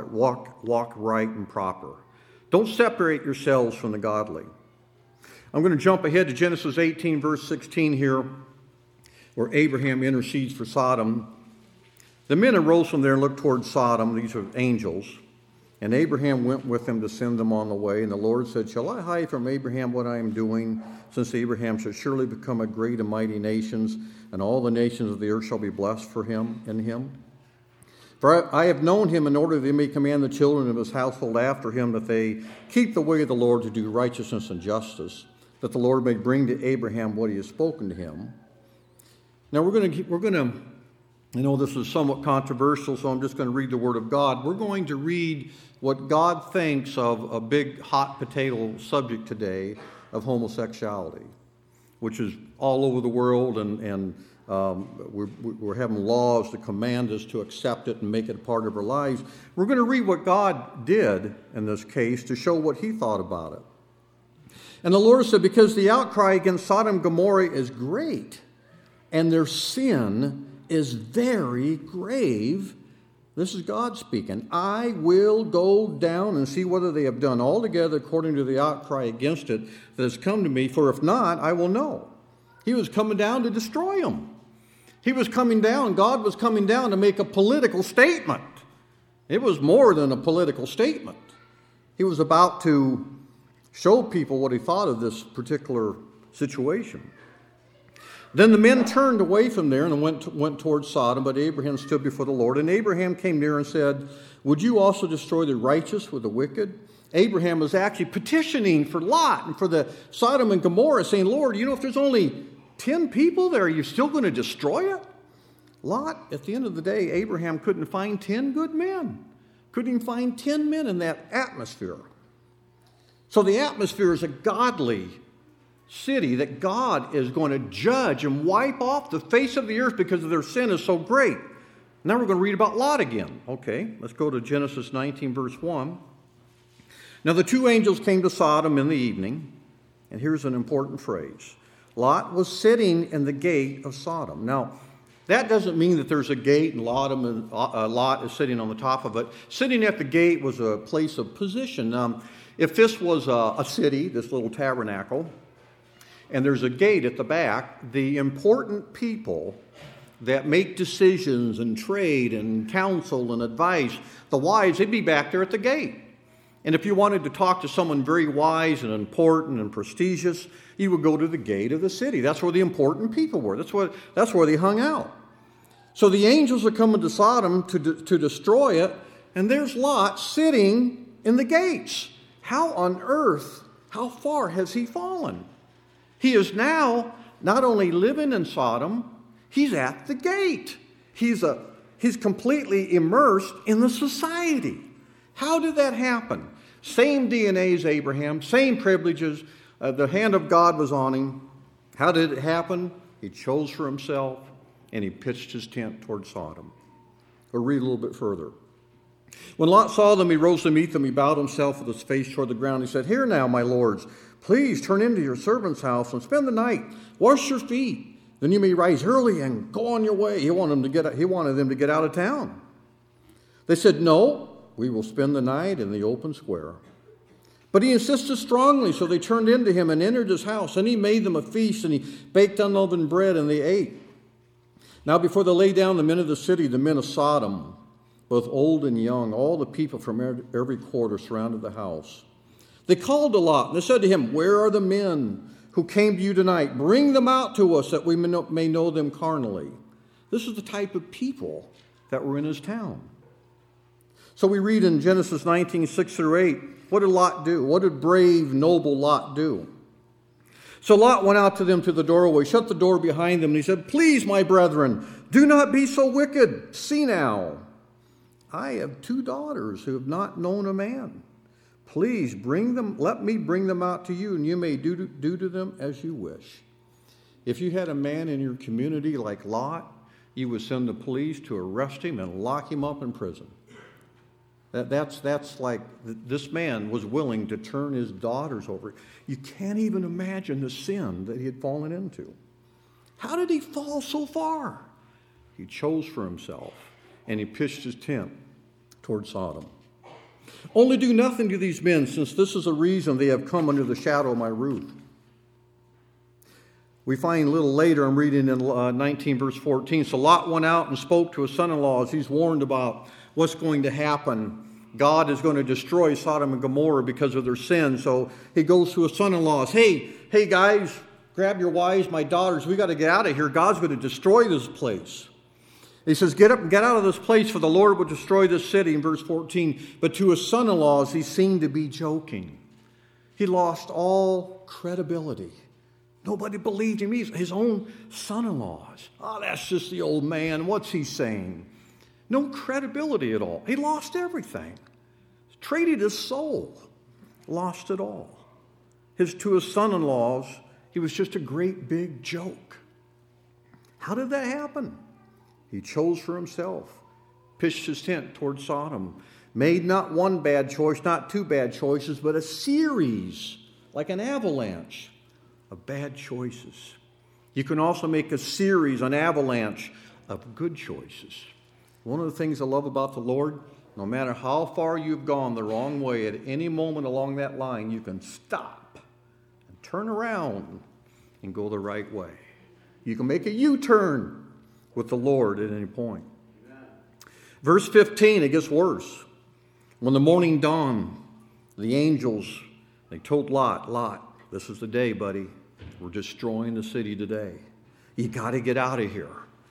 right and proper. Don't separate yourselves from the godly. I'm going to jump ahead to Genesis 18, verse 16 here, where Abraham intercedes for Sodom. The men arose from there and looked toward Sodom. These are angels. And Abraham went with them to send them on the way. And the Lord said, shall I hide from Abraham what I am doing, since Abraham shall surely become a great and mighty nation, and all the nations of the earth shall be blessed for him in him? For I have known him in order that he may command the children of his household after him, that they keep the way of the Lord to do righteousness and justice, that the Lord may bring to Abraham what he has spoken to him. Now we're going to, I know this is somewhat controversial, so I'm just going to read the Word of God. We're going to read what God thinks of a big hot potato subject today of homosexuality, which is all over the world, and we're having laws to command us to accept it and make it a part of our lives. We're going to read what God did in this case to show what he thought about it. And the Lord said, because the outcry against Sodom and Gomorrah is great, and their sin is very grave, this is God speaking, I will go down and see whether they have done altogether according to the outcry against it that has come to me, for if not, I will know. He was coming down to destroy them. He was coming down, God was coming down to make a political statement. It was more than a political statement. He was about to show people what he thought of this particular situation. Then the men turned away from there and went towards Sodom, but Abraham stood before the Lord. And Abraham came near and said, would you also destroy the righteous with the wicked? Abraham was actually petitioning for Lot and for the Sodom and Gomorrah, saying, Lord, you know, if there's only 10 people there, are you still going to destroy it? Lot, at the end of the day, Abraham couldn't find 10 good men. Couldn't even find 10 men in that atmosphere. So the atmosphere is a godly city that God is going to judge and wipe off the face of the earth because of their sin is so great. Now we're going to read about Lot again. Okay, let's go to Genesis 19, verse 1. Now the two angels came to Sodom in the evening, and here's an important phrase. Lot was sitting in the gate of Sodom. Now, that doesn't mean that there's a gate and Lot is sitting on the top of it. Sitting at the gate was a place of position. If this was a city, this little tabernacle, and there's a gate at the back, the important people that make decisions and trade and counsel and advice, the wise, they'd be back there at the gate. And if you wanted to talk to someone very wise and important and prestigious, you would go to the gate of the city. That's where the important people were. That's where they hung out. So the angels are coming to Sodom to destroy it, and there's Lot sitting in the gates. How on earth, how far has he fallen? He is now not only living in Sodom, he's at the gate. He's completely immersed in the society. How did that happen? Same DNA as Abraham, same privileges. The hand of God was on him. How did it happen? He chose for himself, and he pitched his tent toward Sodom. We'll read a little bit further. When Lot saw them, he rose to meet them. He bowed himself with his face toward the ground. He said, here now, my lords, please turn into your servant's house and spend the night. Wash your feet. Then you may rise early and go on your way. He wanted them to get out of town. They said, no, we will spend the night in the open square. But he insisted strongly, so they turned into him and entered his house. And he made them a feast, and he baked unleavened bread, and they ate. Now before they lay down, the men of the city, the men of Sodom, both old and young, all the people from every quarter surrounded the house. They called to Lot, and they said to him, where are the men who came to you tonight? Bring them out to us, that we may know them carnally. This is the type of people that were in his town. So we read in Genesis 19, 6 through 8, what did Lot do? What did brave, noble Lot do? So Lot went out to them to the doorway, shut the door behind them, and he said, please, my brethren, do not be so wicked. See now, I have 2 daughters who have not known a man. Please let me bring them out to you, and you may do to them as you wish. If you had a man in your community like Lot, you would send the police to arrest him and lock him up in prison. That's like this man was willing to turn his daughters over. You can't even imagine the sin that he had fallen into. How did he fall so far? He chose for himself, and he pitched his tent toward Sodom. Only do nothing to these men, since this is the reason they have come under the shadow of my roof. We find a little later, I'm reading in 19 verse 14, so Lot went out and spoke to his son-in-law as he's warned about what's going to happen. God is going to destroy Sodom and Gomorrah because of their sin. So he goes to his son-in-laws, hey guys, grab your wives, my daughters, we got to get out of here. God's going to destroy this place. He says, get up and get out of this place, for the Lord will destroy this city, in verse 14. But to his son-in-laws, he seemed to be joking. He lost all credibility. Nobody believed him. He's his own son-in-laws. Oh, that's just the old man. What's he saying? No credibility at all. He lost everything. Traded his soul. Lost it all. To his son-in-laws, he was just a great big joke. How did that happen? He chose for himself, pitched his tent toward Sodom, made not one bad choice, not 2 bad choices, but a series, like an avalanche of bad choices. You can also make a series, an avalanche of good choices. One of the things I love about the Lord, no matter how far you've gone the wrong way, at any moment along that line, you can stop and turn around and go the right way. You can make a U-turn with the Lord at any point. Amen. Verse 15, it gets worse. When the morning dawned, the angels, they told Lot, this is the day, buddy. We're destroying the city today. You got to get out of here.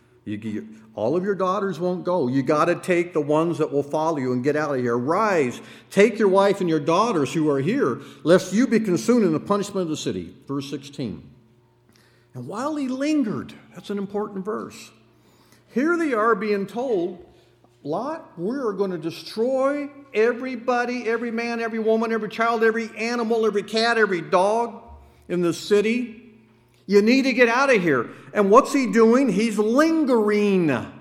All of your daughters won't go. You got to take the ones that will follow you and get out of here. Rise, take your wife and your daughters who are here, lest you be consumed in the punishment of the city. Verse 16. And while he lingered, that's an important verse. Here they are being told, Lot, we're going to destroy everybody, every man, every woman, every child, every animal, every cat, every dog in the city. You need to get out of here. And what's he doing? He's lingering.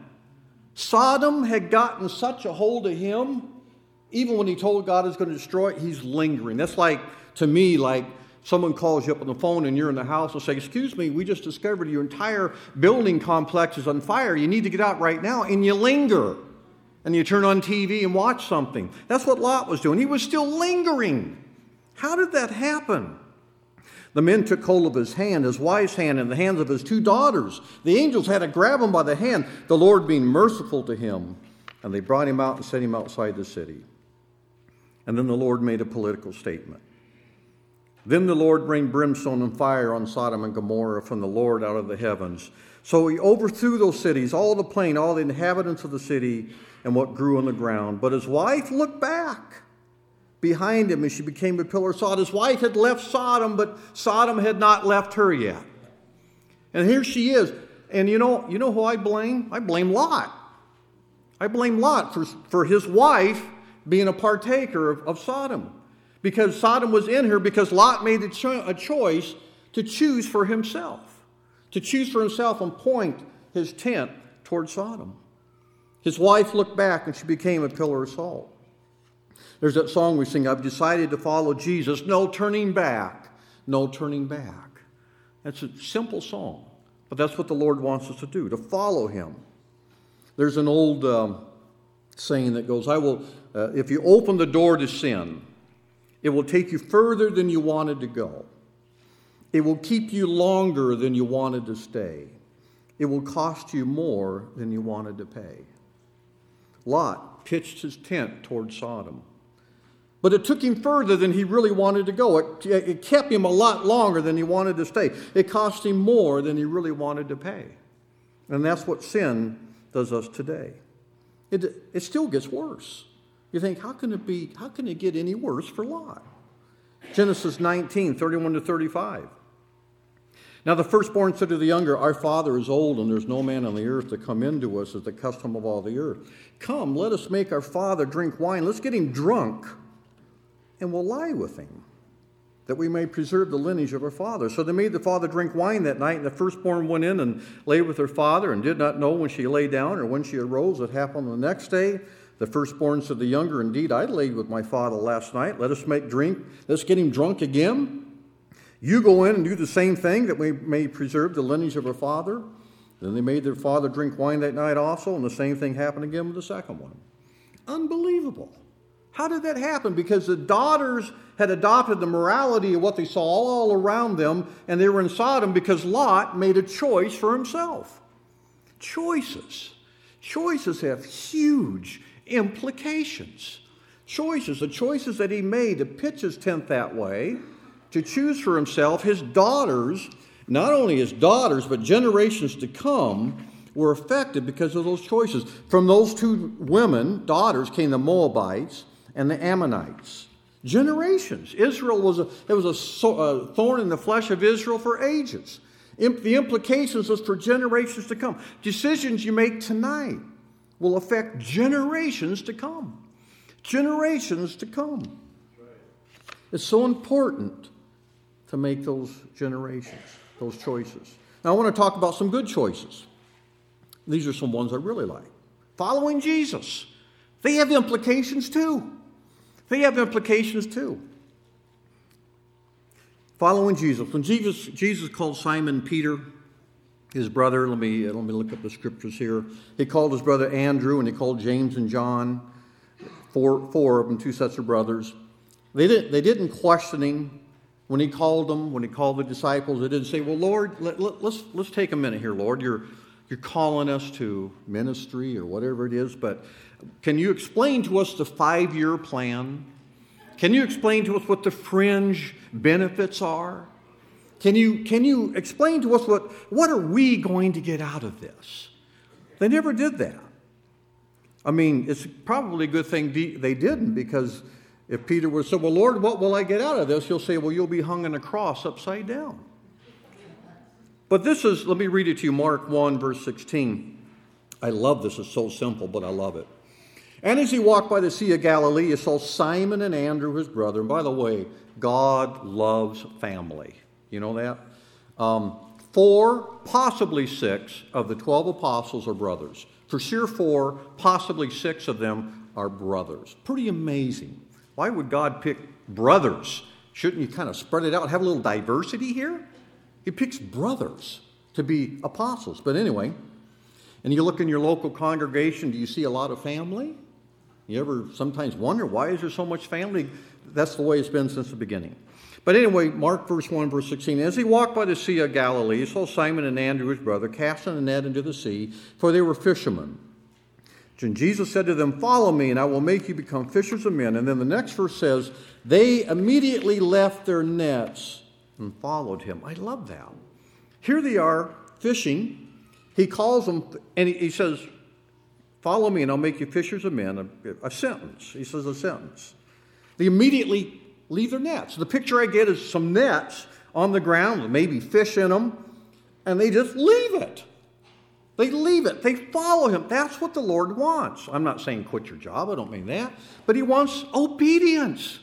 Sodom had gotten such a hold of him, even when he told God he's going to destroy it, he's lingering. That's to me, like someone calls you up on the phone and you're in the house and say, excuse me, we just discovered your entire building complex is on fire. You need to get out right now. And you linger. And you turn on TV and watch something. That's what Lot was doing. He was still lingering. How did that happen? The men took hold of his hand, his wife's hand, and the hands of his 2 daughters. The angels had to grab him by the hand, the Lord being merciful to him. And they brought him out and set him outside the city. And then the Lord made a political statement. Then the Lord rained brimstone and fire on Sodom and Gomorrah from the Lord out of the heavens. So he overthrew those cities, all the plain, all the inhabitants of the city, and what grew on the ground. But his wife looked back behind him, and she became a pillar of salt. His wife had left Sodom, but Sodom had not left her yet. And here she is. And you know who I blame? I blame Lot. I blame Lot for his wife being a partaker of Sodom. Because Sodom was in her, because Lot made a choice to choose for himself. To choose for himself and point his tent toward Sodom. His wife looked back and she became a pillar of salt. There's that song we sing, I've decided to follow Jesus. No turning back. No turning back. That's a simple song. But that's what the Lord wants us to do, to follow him. There's an old saying that goes, if you open the door to sin, it will take you further than you wanted to go. It will keep you longer than you wanted to stay. It will cost you more than you wanted to pay. Lot pitched his tent toward Sodom. But it took him further than he really wanted to go. It kept him a lot longer than he wanted to stay. It cost him more than he really wanted to pay. And that's what sin does us today. It still gets worse. You think, how can it get any worse for Lot? Genesis 19, 31 to 35. Now the firstborn said to the younger, Our father is old, and there's no man on the earth to come in to us as the custom of all the earth. Come, let us make our father drink wine. Let's get him drunk, and we'll lie with him, that we may preserve the lineage of our father. So they made the father drink wine that night, and the firstborn went in and lay with her father, and did not know when she lay down or when she arose. It happened the next day. The firstborn said to the younger, Indeed, I laid with my father last night. Let us make drink. Let's get him drunk again. You go in and do the same thing, that we may preserve the lineage of our father. Then they made their father drink wine that night also, and the same thing happened again with the second one. Unbelievable. How did that happen? Because the daughters had adopted the morality of what they saw all around them, and they were in Sodom because Lot made a choice for himself. Choices. Choices have huge implications. Choices. The choices that he made to pitch his tent that way, to choose for himself, his daughters, not only his daughters, but generations to come, were affected because of those choices. From those two women, daughters, came the Moabites and the Ammonites. Generations. Israel was a thorn in the flesh of Israel for ages. The implications was for generations to come. Decisions you make tonight will affect generations to come. Generations to come. It's so important to make those generations, those choices. Now I want to talk about some good choices. These are some ones I really like. Following Jesus. They have implications too. They have implications too. Following Jesus. When Jesus called Simon Peter, his brother, let me look up the scriptures here. He called his brother Andrew, and he called James and John, four of them, two sets of brothers. They didn't question him when he called them, when he called the disciples. They didn't say, well, Lord, let's take a minute here, Lord. You're calling us to ministry or whatever it is, but can you explain to us the 5-year plan? Can you explain to us what the fringe benefits are? Can you explain to us what are we going to get out of this? They never did that. I mean, it's probably a good thing they didn't, because if Peter would say, well, Lord, what will I get out of this? He'll say, well, you'll be hung on a cross upside down. But let me read it to you, Mark 1, verse 16. I love this. It's so simple, but I love it. And as he walked by the Sea of Galilee, he saw Simon and Andrew, his brother. And by the way, God loves family. You know that? 4, possibly 6 of the 12 apostles are brothers. For sure 4, possibly 6 of them are brothers. Pretty amazing. Why would God pick brothers? Shouldn't you kind of spread it out and have a little diversity here? He picks brothers to be apostles. But anyway, and you look in your local congregation, do you see a lot of family? You ever sometimes wonder, why is there so much family? That's the way it's been since the beginning. But anyway, Mark verse 1, verse 16. As he walked by the Sea of Galilee, he saw Simon and Andrew, his brother, casting a net into the sea, for they were fishermen. And Jesus said to them, follow me, and I will make you become fishers of men. And then the next verse says, they immediately left their nets and followed him. I love that. Here they are fishing. He calls them, and he says, follow me, and I'll make you fishers of men. A sentence. He says a sentence. They immediately leave their nets. The picture I get is some nets on the ground with maybe fish in them, and they just leave it. They leave it. They follow him. That's what the Lord wants. I'm not saying quit your job. I don't mean that. But he wants obedience.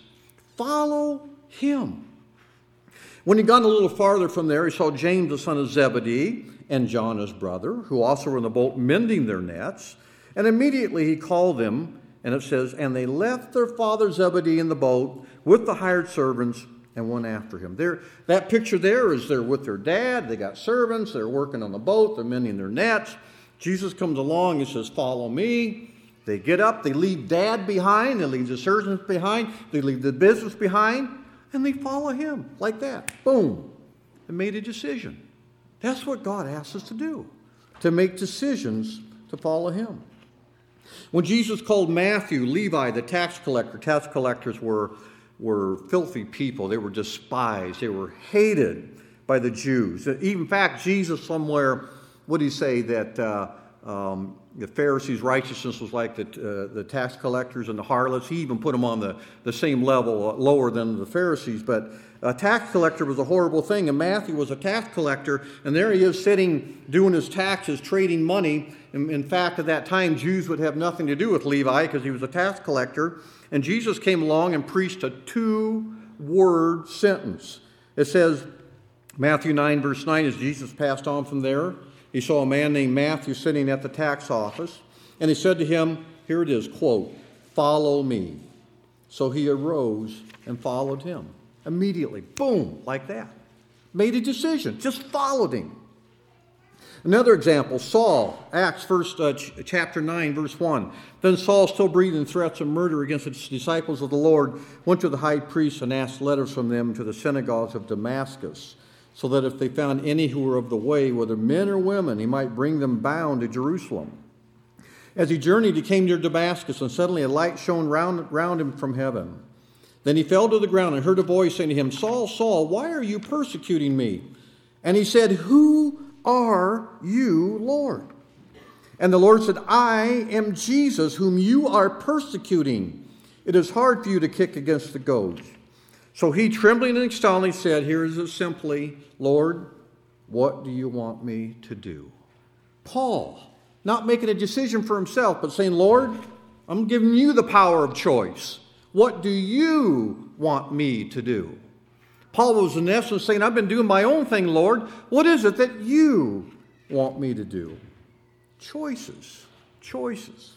Follow him. When he got a little farther from there, he saw James, the son of Zebedee, and John, his brother, who also were in the boat mending their nets. And immediately he called them, and it says, and they left their father Zebedee in the boat with the hired servants and went after him. That picture there is they're with their dad. They got servants. They're working on the boat. They're mending their nets. Jesus comes along and says, follow me. They get up. They leave dad behind. They leave the servants behind. They leave the business behind. And they follow him like that. Boom. They made a decision. That's what God asks us to do, to make decisions to follow him. When Jesus called Matthew, Levi, the tax collectors were filthy people. They were despised. They were hated by the Jews. In fact, Jesus somewhere, what did he say? That the Pharisees' righteousness was like the tax collectors and the harlots. He even put them on the same level, lower than the Pharisees. But a tax collector was a horrible thing, and Matthew was a tax collector, and there he is sitting doing his taxes, trading money. In fact, at that time, Jews would have nothing to do with Levi because he was a tax collector. And Jesus came along and preached a 2-word sentence. It says, Matthew 9, verse 9, as Jesus passed on from there, he saw a man named Matthew sitting at the tax office, and he said to him, here it is, quote, "Follow me." So he arose and followed him. Immediately, boom, like that. Made a decision, just followed him. Another example, Saul, Acts chapter 9, verse 1. Then Saul, still breathing threats of murder against the disciples of the Lord, went to the high priest and asked letters from them to the synagogues of Damascus, so that if they found any who were of the way, whether men or women, he might bring them bound to Jerusalem. As he journeyed, he came near Damascus, and suddenly a light shone round him from heaven. Then he fell to the ground and heard a voice saying to him, "Saul, Saul, why are you persecuting me?" And he said, "Who are you, Lord?" And the Lord said, "I am Jesus, whom you are persecuting. It is hard for you to kick against the goads." So he, trembling and extolling, said, here is it simply, "Lord, what do you want me to do?" Paul, not making a decision for himself, but saying, "Lord, I'm giving you the power of choice. What do you want me to do?" Paul was in essence saying, "I've been doing my own thing, Lord. What is it that you want me to do?" Choices. Choices.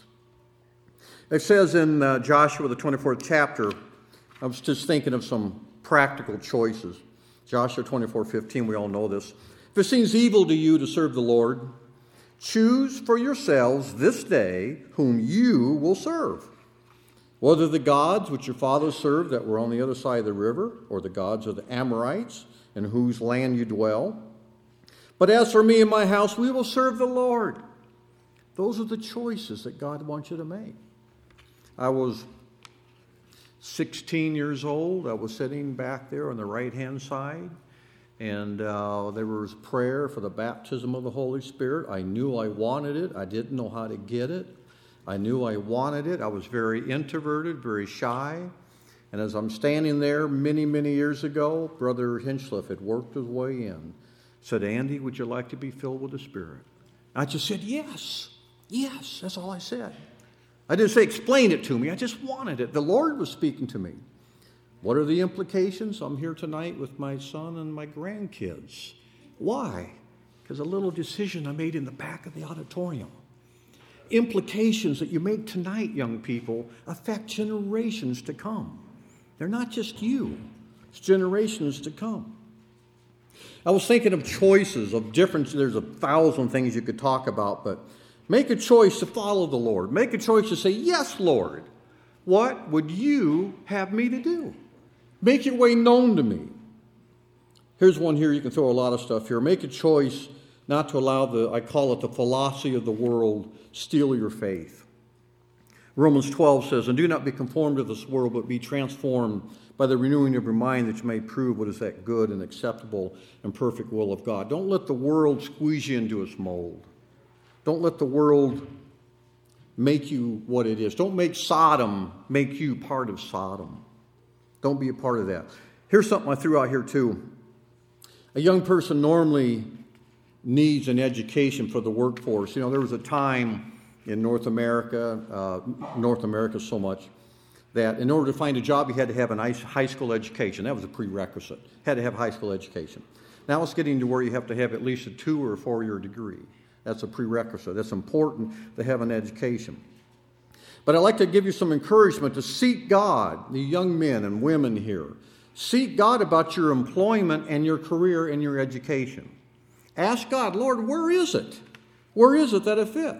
It says in Joshua, the 24th chapter, I was just thinking of some practical choices. Joshua 24:15, we all know this. "If it seems evil to you to serve the Lord, choose for yourselves this day whom you will serve, whether the gods which your fathers served that were on the other side of the river, or the gods of the Amorites in whose land you dwell. But as for me and my house, we will serve the Lord." Those are the choices that God wants you to make. I was 16 years old. I was sitting back there on the right-hand side, and there was prayer for the baptism of the Holy Spirit. I knew I wanted it. I didn't know how to get it. I knew I wanted it. I was very introverted, very shy. And as I'm standing there many, many years ago, Brother Hinchliffe had worked his way in. Said, "Andy, would you like to be filled with the Spirit?" I just said, yes. Yes, that's all I said. I didn't say, "Explain it to me." I just wanted it. The Lord was speaking to me. What are the implications? I'm here tonight with my son and my grandkids. Why? Because a little decision I made in the back of the auditorium. Implications that you make tonight, young people, affect generations to come. They're not just you. It's generations to come. I was thinking of choices, of difference. There's 1,000 things you could talk about, but make a choice to follow the Lord. Make a choice to say, "Yes, Lord, what would you have me to do?" Make your way known to me. Here's one here. You can throw a lot of stuff here. Make a choice not to allow I call it the philosophy of the world, steal your faith. Romans 12 says, "And do not be conformed to this world, but be transformed by the renewing of your mind, that you may prove what is that good and acceptable and perfect will of God." Don't let the world squeeze you into its mold. Don't let the world make you what it is. Don't make Sodom make you part of Sodom. Don't be a part of that. Here's something I threw out here too. A young person normally needs an education for the workforce. You know, there was a time in North America so much, that in order to find a job, you had to have a high school education. That was a prerequisite. Had to have high school education. Now it's getting to where you have to have at least a 2 or 4-year degree. That's a prerequisite. That's important to have an education. But I'd like to give you some encouragement to seek God, the young men and women here. Seek God about your employment and your career and your education. Ask God, "Lord, where is it? Where is it that I fit?"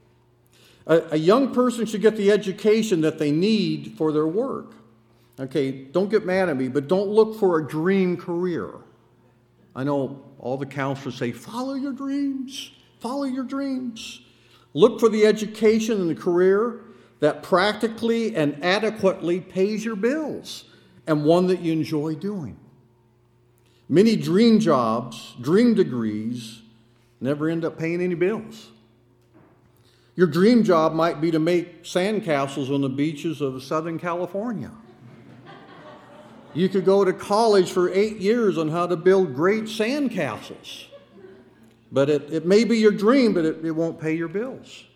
A young person should get the education that they need for their work. Okay, don't get mad at me, but don't look for a dream career. I know all the counselors say, "Follow your dreams. Follow your dreams." Look for the education and the career that practically and adequately pays your bills, and one that you enjoy doing. Many dream jobs, dream degrees, never end up paying any bills. Your dream job might be to make sandcastles on the beaches of Southern California. You could go to college for 8 years on how to build great sandcastles. But it may be your dream, but it won't pay your bills.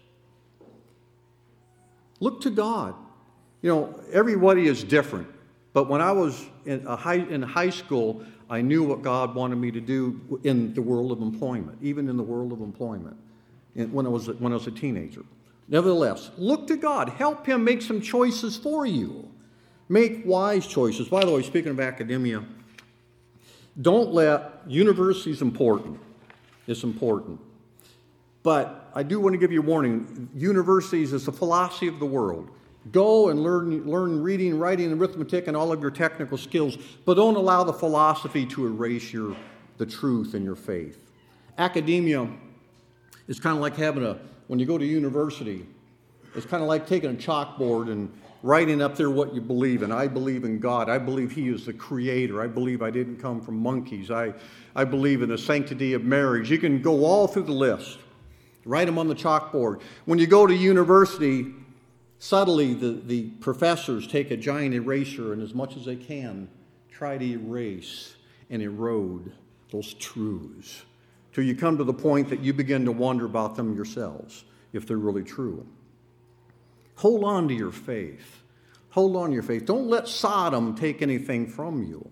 Look to God. You know, everybody is different. But when I was in high school, I knew what God wanted me to do in the world of employment, even in the world of employment, when I was a teenager. Nevertheless, look to God. Help Him make some choices for you. Make wise choices. By the way, speaking of academia, don't let university's important. It's important. But I do want to give you a warning. Universities is the philosophy of the world. Go and learn reading, writing, arithmetic, and all of your technical skills, but don't allow the philosophy to erase the truth in your faith. Academia is kind of like when you go to university, it's kind of like taking a chalkboard and writing up there what you believe in. I believe in God. I believe He is the Creator. I believe I didn't come from monkeys. I believe in the sanctity of marriage. You can go all through the list. Write them on the chalkboard. When you go to university, subtly the professors take a giant eraser and as much as they can try to erase and erode those truths till you come to the point that you begin to wonder about them yourselves, if they're really true. Hold on to your faith. Hold on to your faith. Don't let Sodom take anything from you.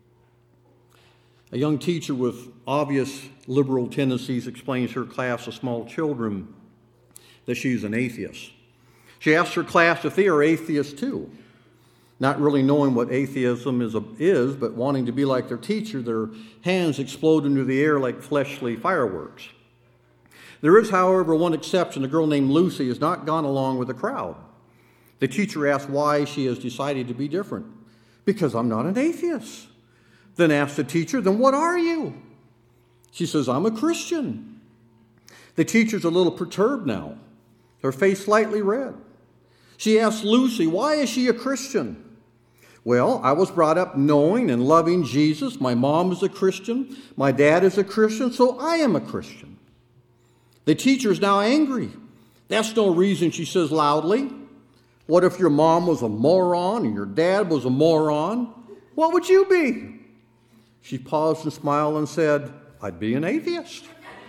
A young teacher with obvious liberal tendencies explains to her class of small children that she's an atheist. She asks her class if they are atheists too. Not really knowing what atheism is, but wanting to be like their teacher, their hands explode into the air like fleshly fireworks. There is, however, one exception. A girl named Lucy has not gone along with the crowd. The teacher asks why she has decided to be different. Because I'm not an atheist. Then asks the teacher, then what are you? She says, I'm a Christian. The teacher's a little perturbed now, her face slightly red. She asks Lucy, why is she a Christian? Well, I was brought up knowing and loving Jesus. My mom is a Christian. My dad is a Christian, so I am a Christian. The teacher is now angry. That's no reason, she says loudly. What if your mom was a moron and your dad was a moron? What would you be? She paused and smiled and said, I'd be an atheist.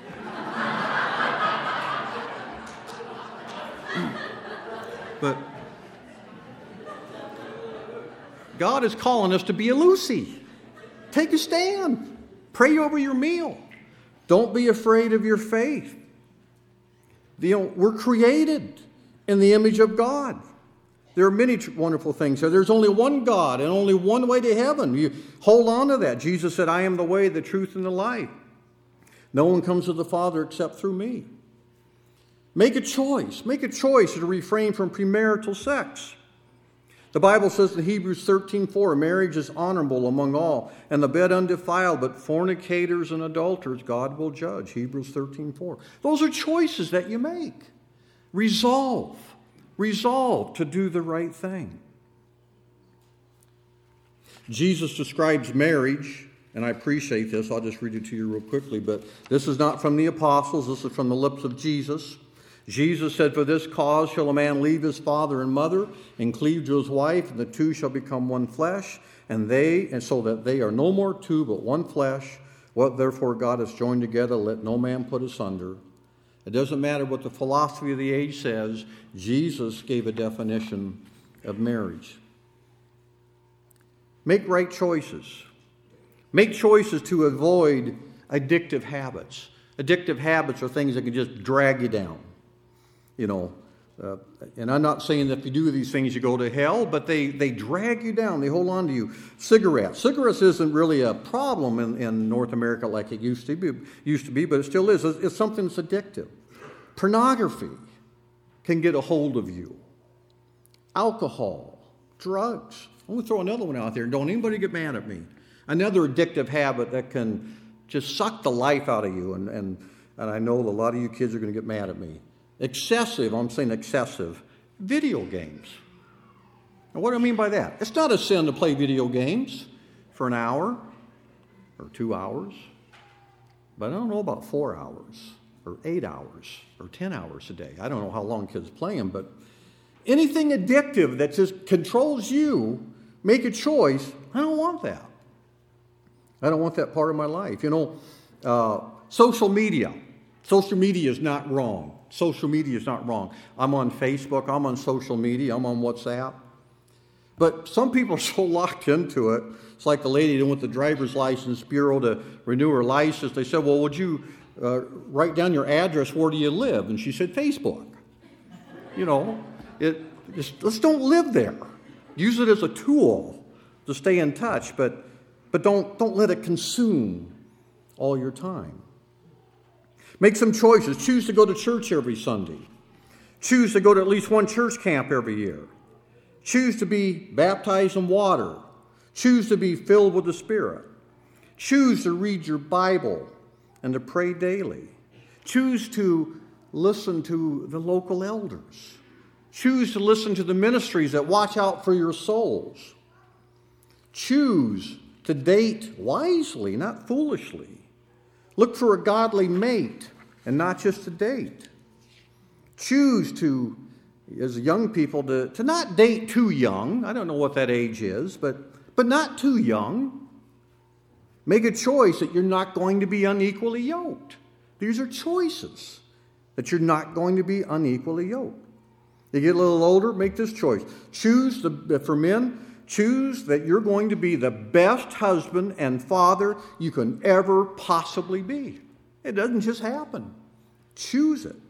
But God is calling us to be a Lucy. Take a stand. Pray over your meal. Don't be afraid of your faith. We're created in the image of God. There are many wonderful things. There's only one God and only one way to heaven. You hold on to that. Jesus said, I am the way, the truth, and the life. No one comes to the Father except through me. Make a choice. Make a choice to refrain from premarital sex. The Bible says in Hebrews 13:4, marriage is honorable among all, and the bed undefiled, but fornicators and adulterers God will judge. Hebrews 13:4. Those are choices that you make. Resolve to do the right thing. Jesus describes marriage, and I appreciate this. I'll just read it to you real quickly, but this is not from the apostles. This is from the lips of Jesus. Jesus said, for this cause shall a man leave his father and mother and cleave to his wife, and the two shall become one flesh, and so that they are no more two but one flesh. What therefore God has joined together, let no man put asunder. It doesn't matter what the philosophy of the age says. Jesus gave a definition of marriage. Make right choices. Make choices to avoid addictive habits. Addictive habits are things that can just drag you down. And I'm not saying that if you do these things you go to hell, but they drag you down. They hold on to you. Cigarettes isn't really a problem in North America like it used to be, but it still is. It's something that's addictive. Pornography can get a hold of you. Alcohol, drugs. I'm going to throw another one out there. Don't anybody get mad at me. Another addictive habit that can just suck the life out of you. And I know a lot of you kids are going to get mad at me. Excessive video games. And what do I mean by that? It's not a sin to play video games for an hour or 2 hours, but I don't know about 4 hours or 8 hours or 10 hours a day. I don't know how long kids play them, but anything addictive that just controls you, make a choice. I don't want that. I don't want that part of my life. Social media. Social media is not wrong. Social media is not wrong. I'm on Facebook. I'm on social media. I'm on WhatsApp. But some people are so locked into it. It's like the lady that went to the driver's license bureau to renew her license. They said, well, would you write down your address? Where do you live? And she said, Facebook. Let's don't live there. Use it as a tool to stay in touch, but don't let it consume all your time. Make some choices. Choose to go to church every Sunday. Choose to go to at least one church camp every year. Choose to be baptized in water. Choose to be filled with the Spirit. Choose to read your Bible and to pray daily. Choose to listen to the local elders. Choose to listen to the ministries that watch out for your souls. Choose to date wisely, not foolishly. Look for a godly mate and not just a date. Choose to, as young people, to not date too young. I don't know what that age is, but not too young. Make a choice that you're not going to be unequally yoked. These are choices that you're not going to be unequally yoked. You get a little older, make this choice. For men, choose that you're going to be the best husband and father you can ever possibly be. It doesn't just happen. Choose it.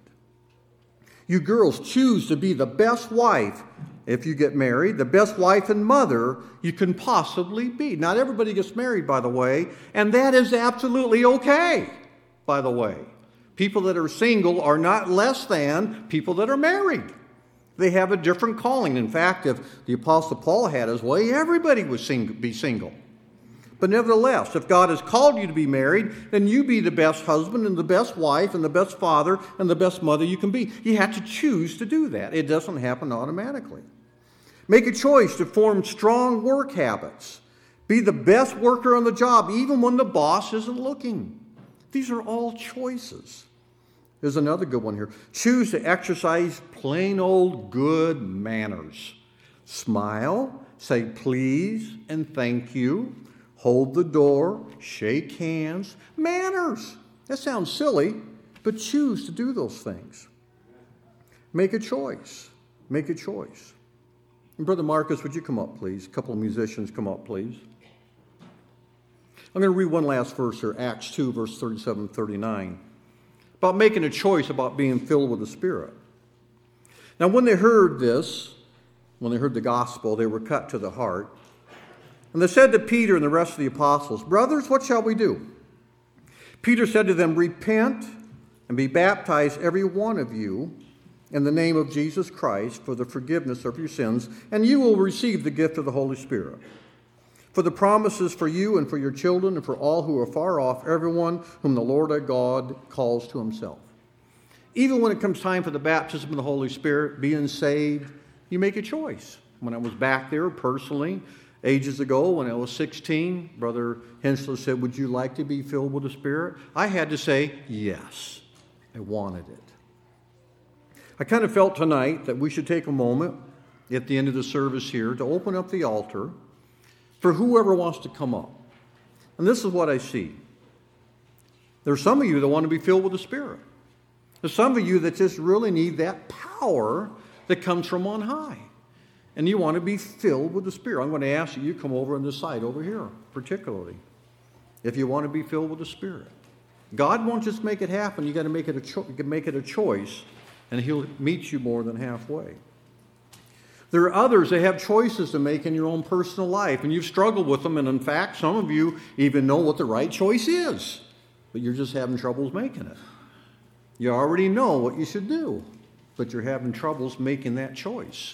You girls, choose to be the best wife, if you get married, the best wife and mother you can possibly be. Not everybody gets married, by the way, and that is absolutely okay, by the way. People that are single are not less than people that are married. They have a different calling. In fact, if the Apostle Paul had his way, everybody would be single. But nevertheless, if God has called you to be married, then you be the best husband and the best wife and the best father and the best mother you can be. You have to choose to do that. It doesn't happen automatically. Make a choice to form strong work habits. Be the best worker on the job, even when the boss isn't looking. These are all choices. There's another good one here. Choose to exercise plain old good manners. Smile, say please and thank you, hold the door, shake hands. Manners. That sounds silly, but choose to do those things. Make a choice. Make a choice. And Brother Marcus, would you come up, please? A couple of musicians come up, please. I'm going to read one last verse here, Acts 2, verse 37 and 39. About making a choice about being filled with the Spirit. Now, when they heard this, when they heard the gospel, they were cut to the heart. And they said to Peter and the rest of the apostles, brothers, what shall we do? Peter said to them, repent and be baptized, every one of you, in the name of Jesus Christ for the forgiveness of your sins, and you will receive the gift of the Holy Spirit. For the promises for you and for your children and for all who are far off, everyone whom the Lord our God calls to himself. Even when it comes time for the baptism of the Holy Spirit, being saved, you make a choice. When I was back there personally, ages ago, when I was 16, Brother Hensler said, would you like to be filled with the Spirit? I had to say, yes, I wanted it. I kind of felt tonight that we should take a moment at the end of the service here to open up the altar for whoever wants to come up. And this is what I see. There's some of you that want to be filled with the Spirit. There's some of you that just really need that power that comes from on high. And you want to be filled with the Spirit. I'm going to ask you come over on this side over here, particularly, if you want to be filled with the Spirit. God won't just make it happen. You got to make it a choice, and he'll meet you more than halfway. There are others that have choices to make in your own personal life, and you've struggled with them, and in fact, some of you even know what the right choice is, but you're just having troubles making it. You already know what you should do, but you're having troubles making that choice.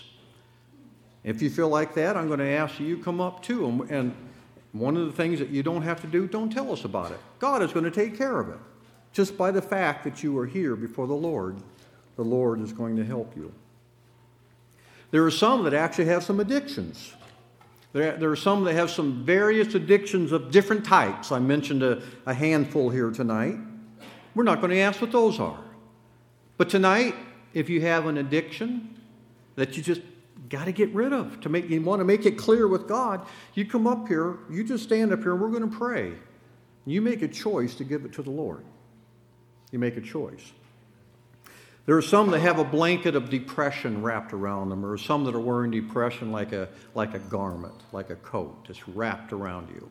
If you feel like that, I'm going to ask you come up too, and one of the things that you don't have to do, don't tell us about it. God is going to take care of it. Just by the fact that you are here before the Lord is going to help you. There are some that actually have some addictions. There are some that have some various addictions of different types. I mentioned a handful here tonight. We're not going to ask what those are. But tonight, if you have an addiction that you just got to get rid of, you want to make it clear with God, you come up here, you just stand up here, and we're going to pray. You make a choice to give it to the Lord. You make a choice. There are some that have a blanket of depression wrapped around them, or some that are wearing depression like a garment, like a coat, just wrapped around you.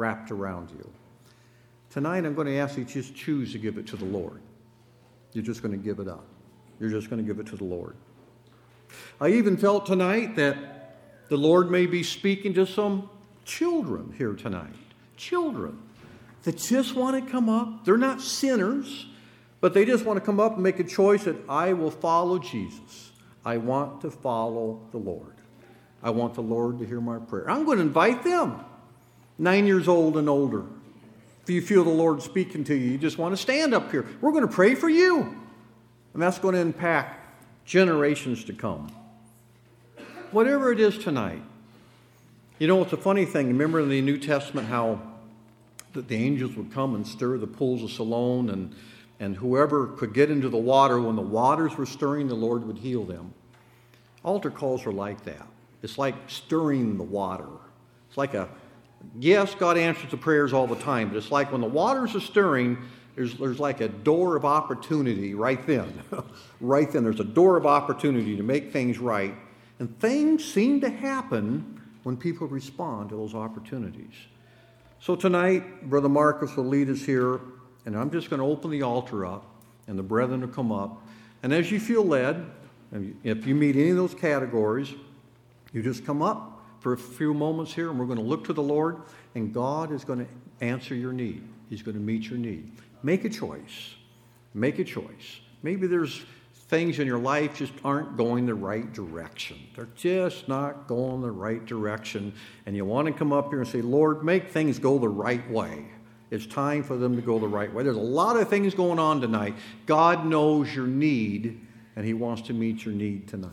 Tonight I'm going to ask you to just choose to give it to the Lord. You're just going to give it up. You're just going to give it to the Lord. I even felt tonight that the Lord may be speaking to some children here tonight. Children that just want to come up. They're not sinners, but they just want to come up and make a choice that I will follow Jesus. I want to follow the Lord. I want the Lord to hear my prayer. I'm going to invite them, 9 years old and older. If you feel the Lord speaking to you, you just want to stand up here. We're going to pray for you. And that's going to impact generations to come. Whatever it is tonight. You know, it's a funny thing. Remember in the New Testament how the angels would come and stir the pools of Siloam, and whoever could get into the water, when the waters were stirring, the Lord would heal them. Altar calls are like that. It's like stirring the water. It's like yes, God answers the prayers all the time, but it's like when the waters are stirring, there's like a door of opportunity right then. Right then, there's a door of opportunity to make things right. And things seem to happen when people respond to those opportunities. So tonight, Brother Marcus will lead us here, and I'm just going to open the altar up, and the brethren will come up. And as you feel led, if you meet any of those categories, you just come up for a few moments here, and we're going to look to the Lord, and God is going to answer your need. He's going to meet your need. Make a choice. Make a choice. Maybe there's things in your life just aren't going the right direction. They're just not going the right direction, and you want to come up here and say, Lord, make things go the right way. It's time for them to go the right way. There's a lot of things going on tonight. God knows your need, and He wants to meet your need tonight.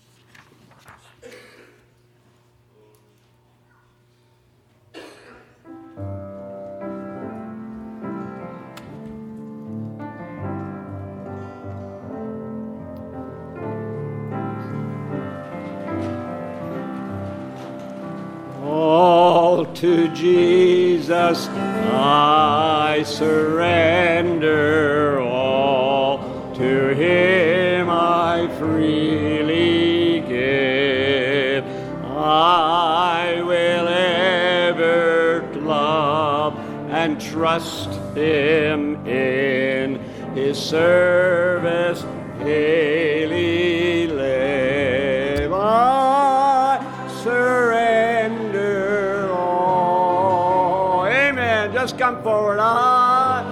All to Jesus I surrender, all to Him I freely give. I will ever love and trust Him in His service daily live. I surrender all. Amen. Just come forward. I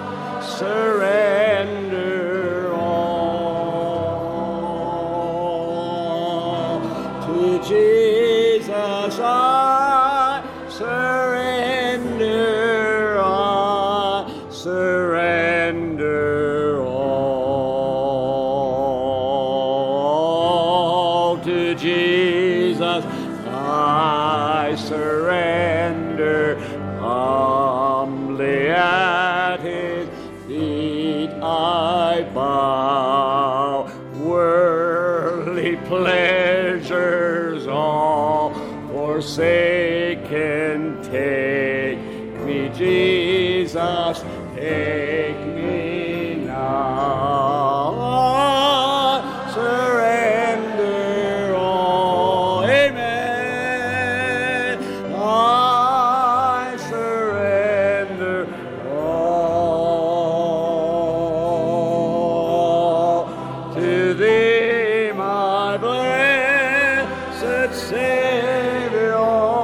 surrender all to Jesus. I surrender. I surrender all to Jesus. I surrender. Humbly at His feet I bow. Worldly pleasures all forsaken, take me, Jesus, take me now. I surrender all. Amen. I surrender all to Thee, my blessed Savior.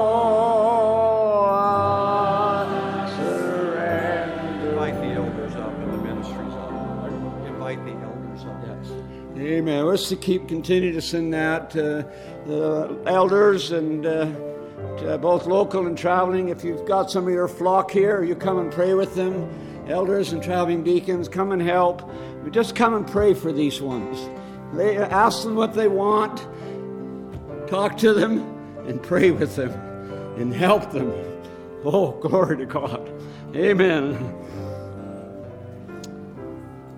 I surrender. Invite the elders up and the ministries up. Invite the elders up. Yes. Amen. Let's continue to send that to the elders and to both local and traveling. If you've got some of your flock here, you come and pray with them. Elders and traveling deacons, come and help. Just come and pray for these ones. Ask them what they want. Talk to them and pray with them and help them. Oh, glory to God. Amen.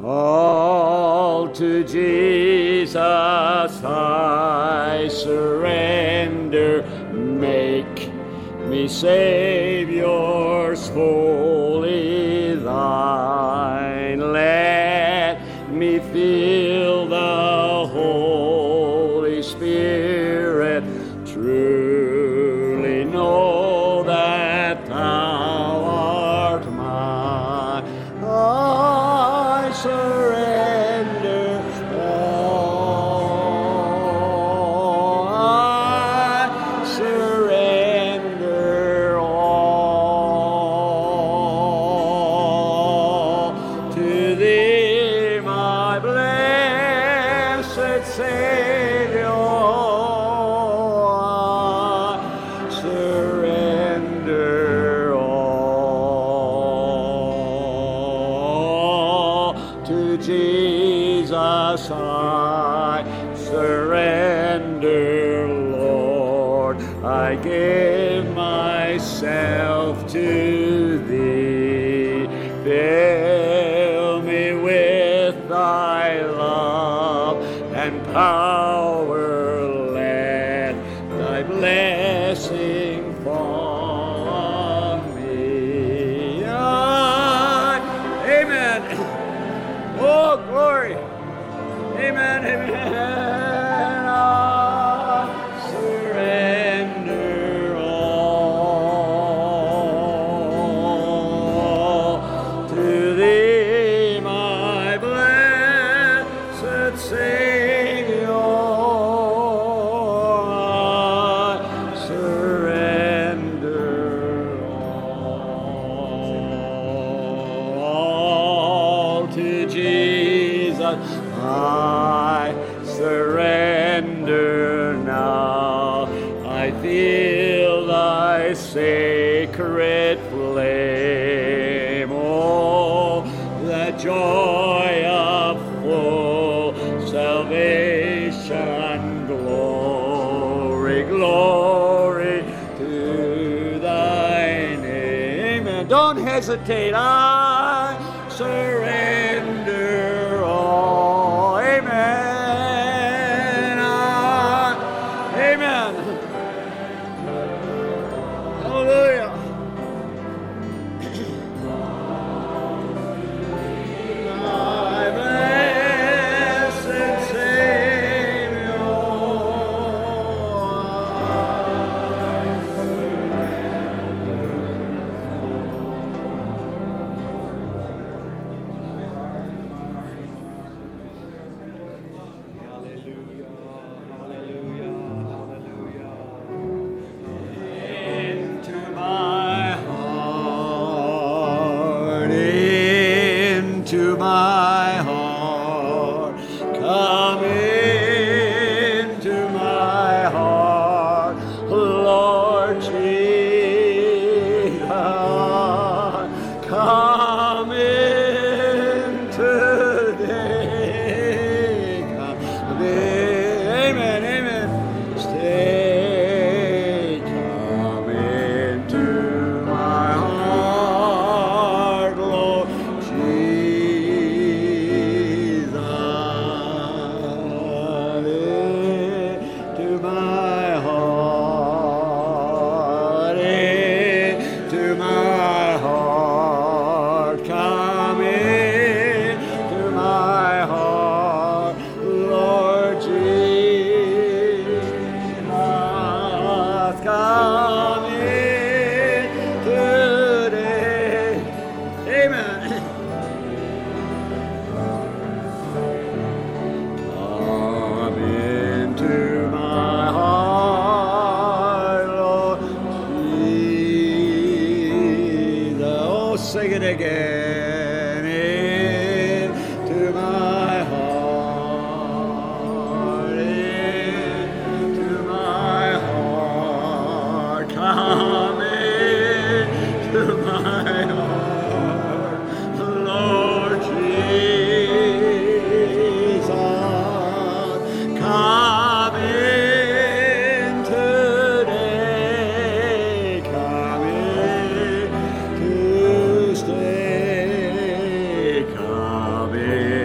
All to Jesus I surrender. Make me Savior's wholly thine. Let me feel the Holy Spirit. Truly know that thou art mine. I surrender all. I surrender all to thee, my blessed Savior. I surrender all to Jesus. I surrender, Lord. I give myself to thee. Fill me with thy love and power. Let thy blessing fall on me. Amen. Oh, glory. Amen. Amen. I surrender all to thee, my blessed Savior. I surrender all to Jesus. I surrender now. I feel thy sacred flame. Oh, the joy of full salvation. Glory, glory to thy name. And don't hesitate. I surrender all. Amen. Amen. Hallelujah. My blessed Savior. Into my heart, into my heart, come into my heart, Lord Jesus, come in today, come in, amen, amen, stay, come into my heart, Lord Jesus, into my heart, into my heart, come into my heart, Lord Jesus, come in today. Amen. Come into my heart, Lord Jesus. Oh, sing it again. Into my heart, into my heart. Come into my heart, Lord Jesus. Come in today. Come in to stay. Come in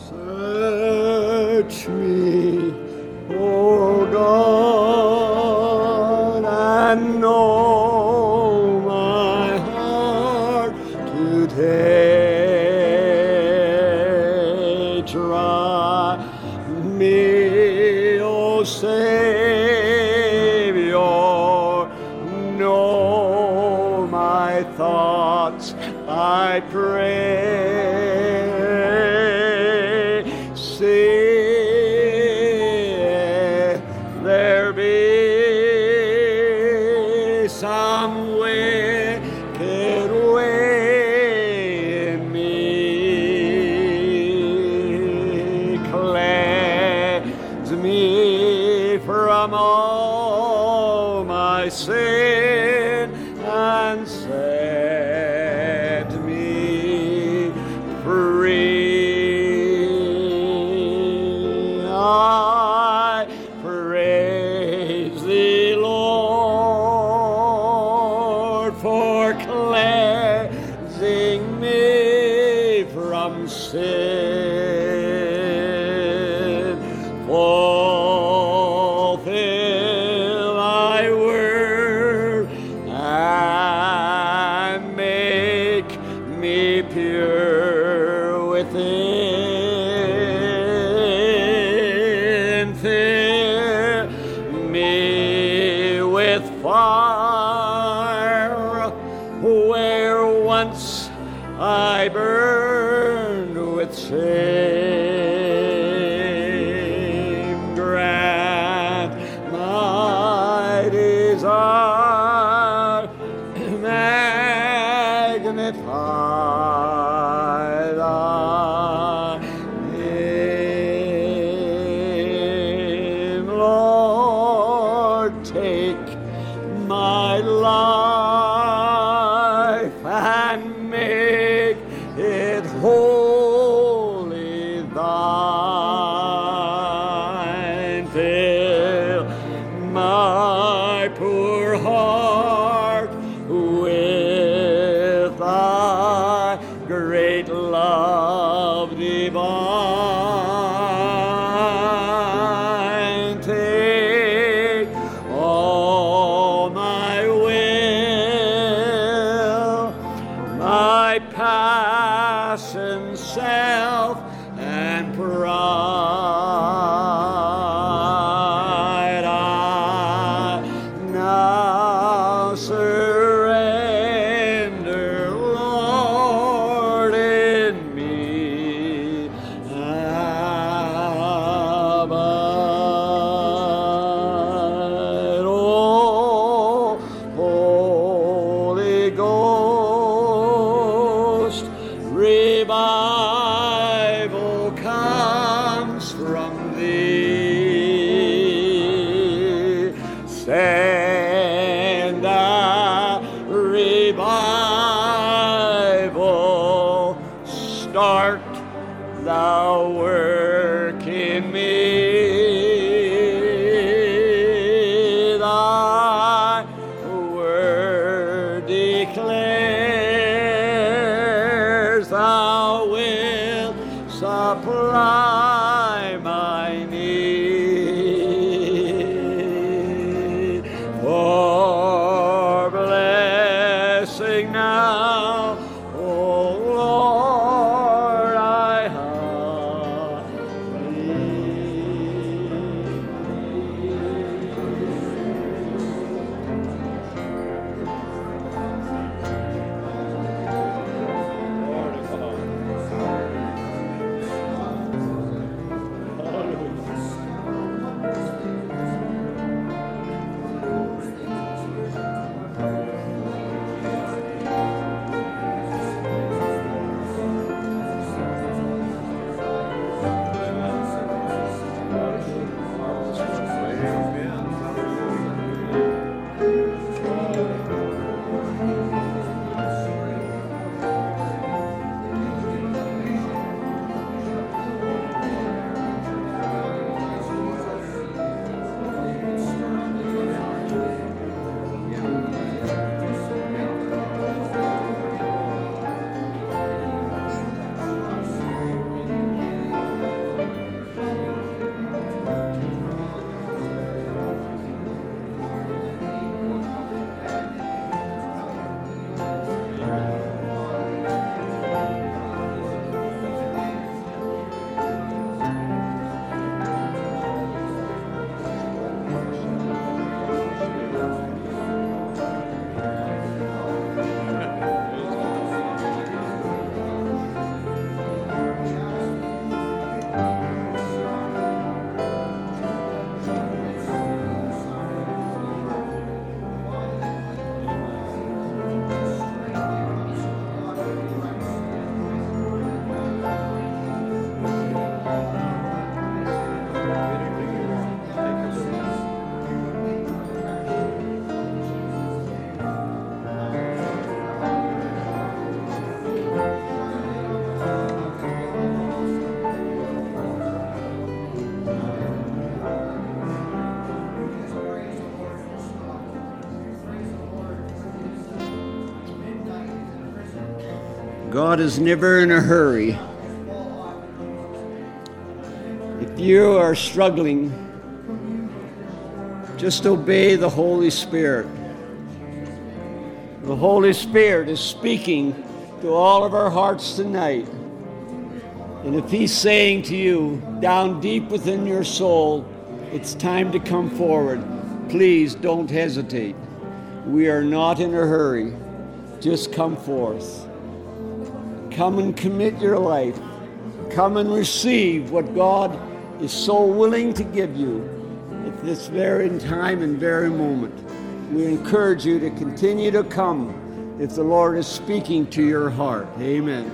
Search me, O God, and know my heart today. Try me, O Savior, know my thoughts, I pray. There be some wicked way in me. Cleanse me from all my sin and set me free. I praise thee, Lord, for cleansing me from sin. Fulfill thy word and make me pure within. Fill me with fire where once I burned with shame. Grant my desire, magnify thy name. Lord, take my life and make it wholly thine. Fill my poor heart with thy great love divine. Take all my will, my passion, self, and pride. I now surrender, Lord, in me abide. Oh, Holy Ghost, revival comes from thee. Send a revival, start thou work in me. Thy word declares thou wilt supply my need. For blessing now, O Lord, I humbly God is never in a hurry. If you are struggling, just obey the Holy Spirit. The Holy Spirit is speaking to all of our hearts tonight. And if He's saying to you, down deep within your soul, it's time to come forward, please don't hesitate. We are not in a hurry. Just come forth. Come and commit your life. Come and receive what God is so willing to give you at this very time and very moment. We encourage you to continue to come if the Lord is speaking to your heart. Amen.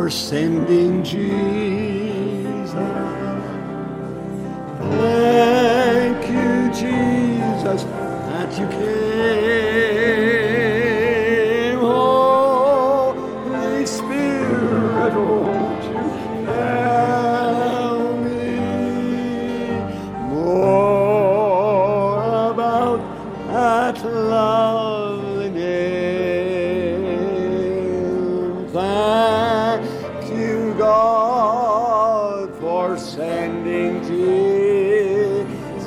for sending Jesus. Thank you, Jesus, that you came. Holy Spirit, won't you tell me more about that lovely name? Thank you, God, for sending Jesus.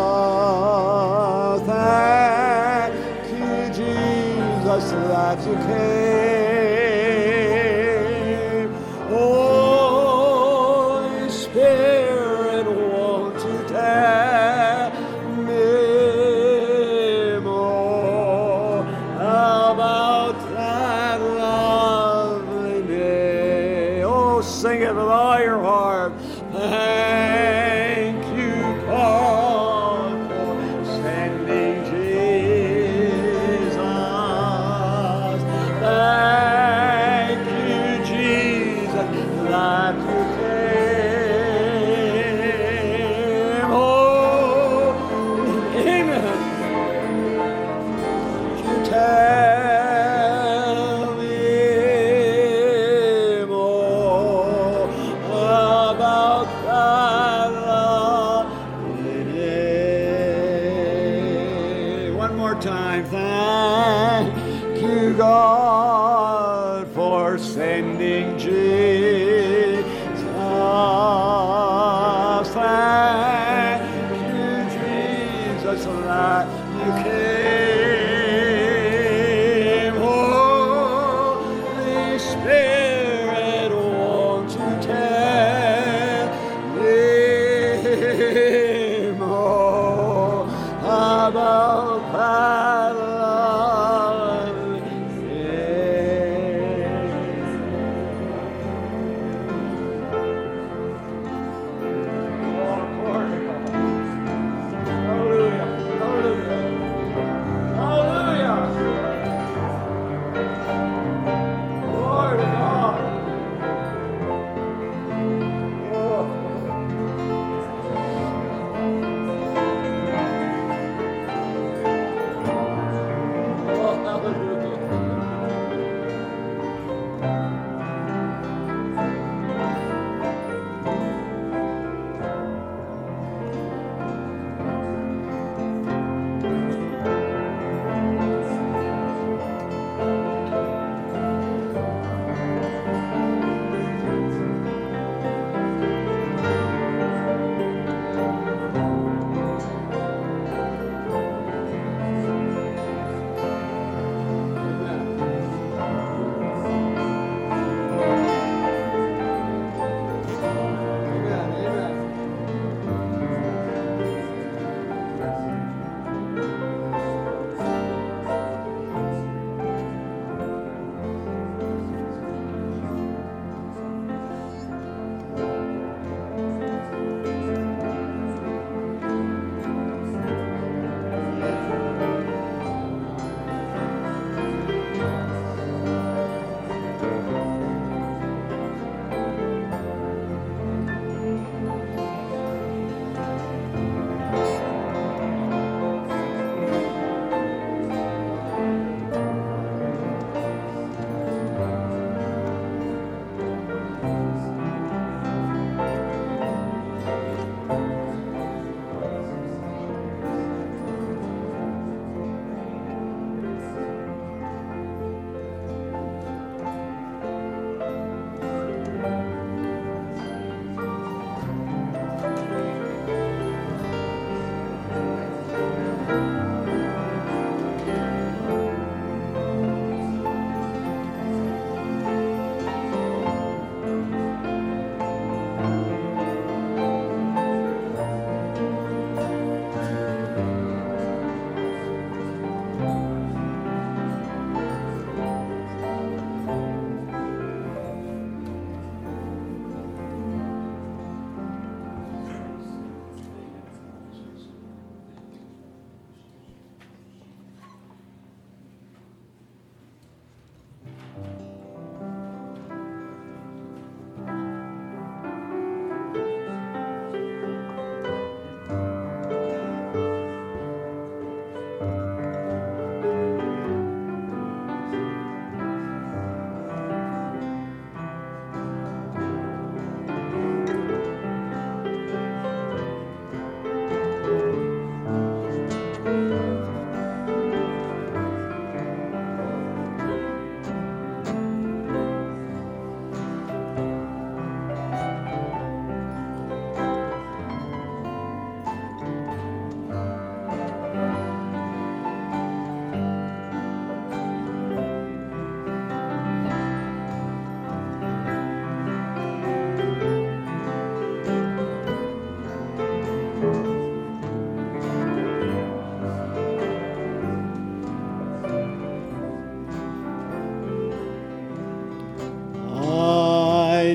Thank you, Jesus, that you came. Holy Spirit, won't you tell me more about that lovely name? Oh, sing it with all your heart. Thank you, God, for sending Jesus. Thank you, Jesus, that you came. Oh, amen. You tell me more about that lovely day. One more time. Thank you, God, for sending Jesus. Thank you, Jesus, that you came. Holy Spirit, won't you tell me more about that lovely day? Oh, Lord.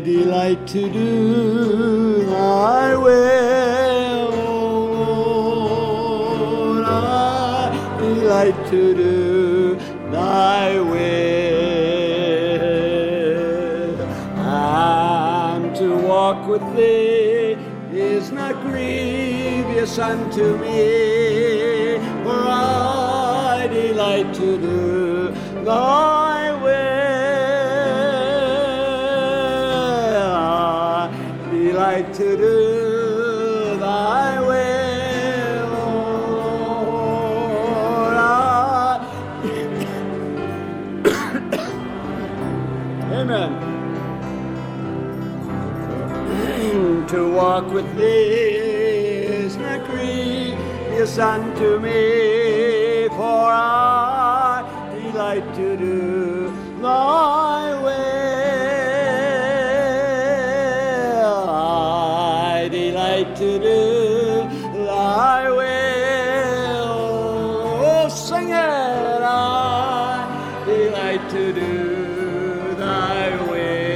delight to do thy will, O Lord. I delight to do thy will. And to walk with thee is not grievous unto me, for I delight to do thy will. I delight to do thy will, Lord. Amen. To walk with thee is not grievous unto me, for I delight to do thy will. I delight to do thy will. Oh, sing it! I delight to do thy will.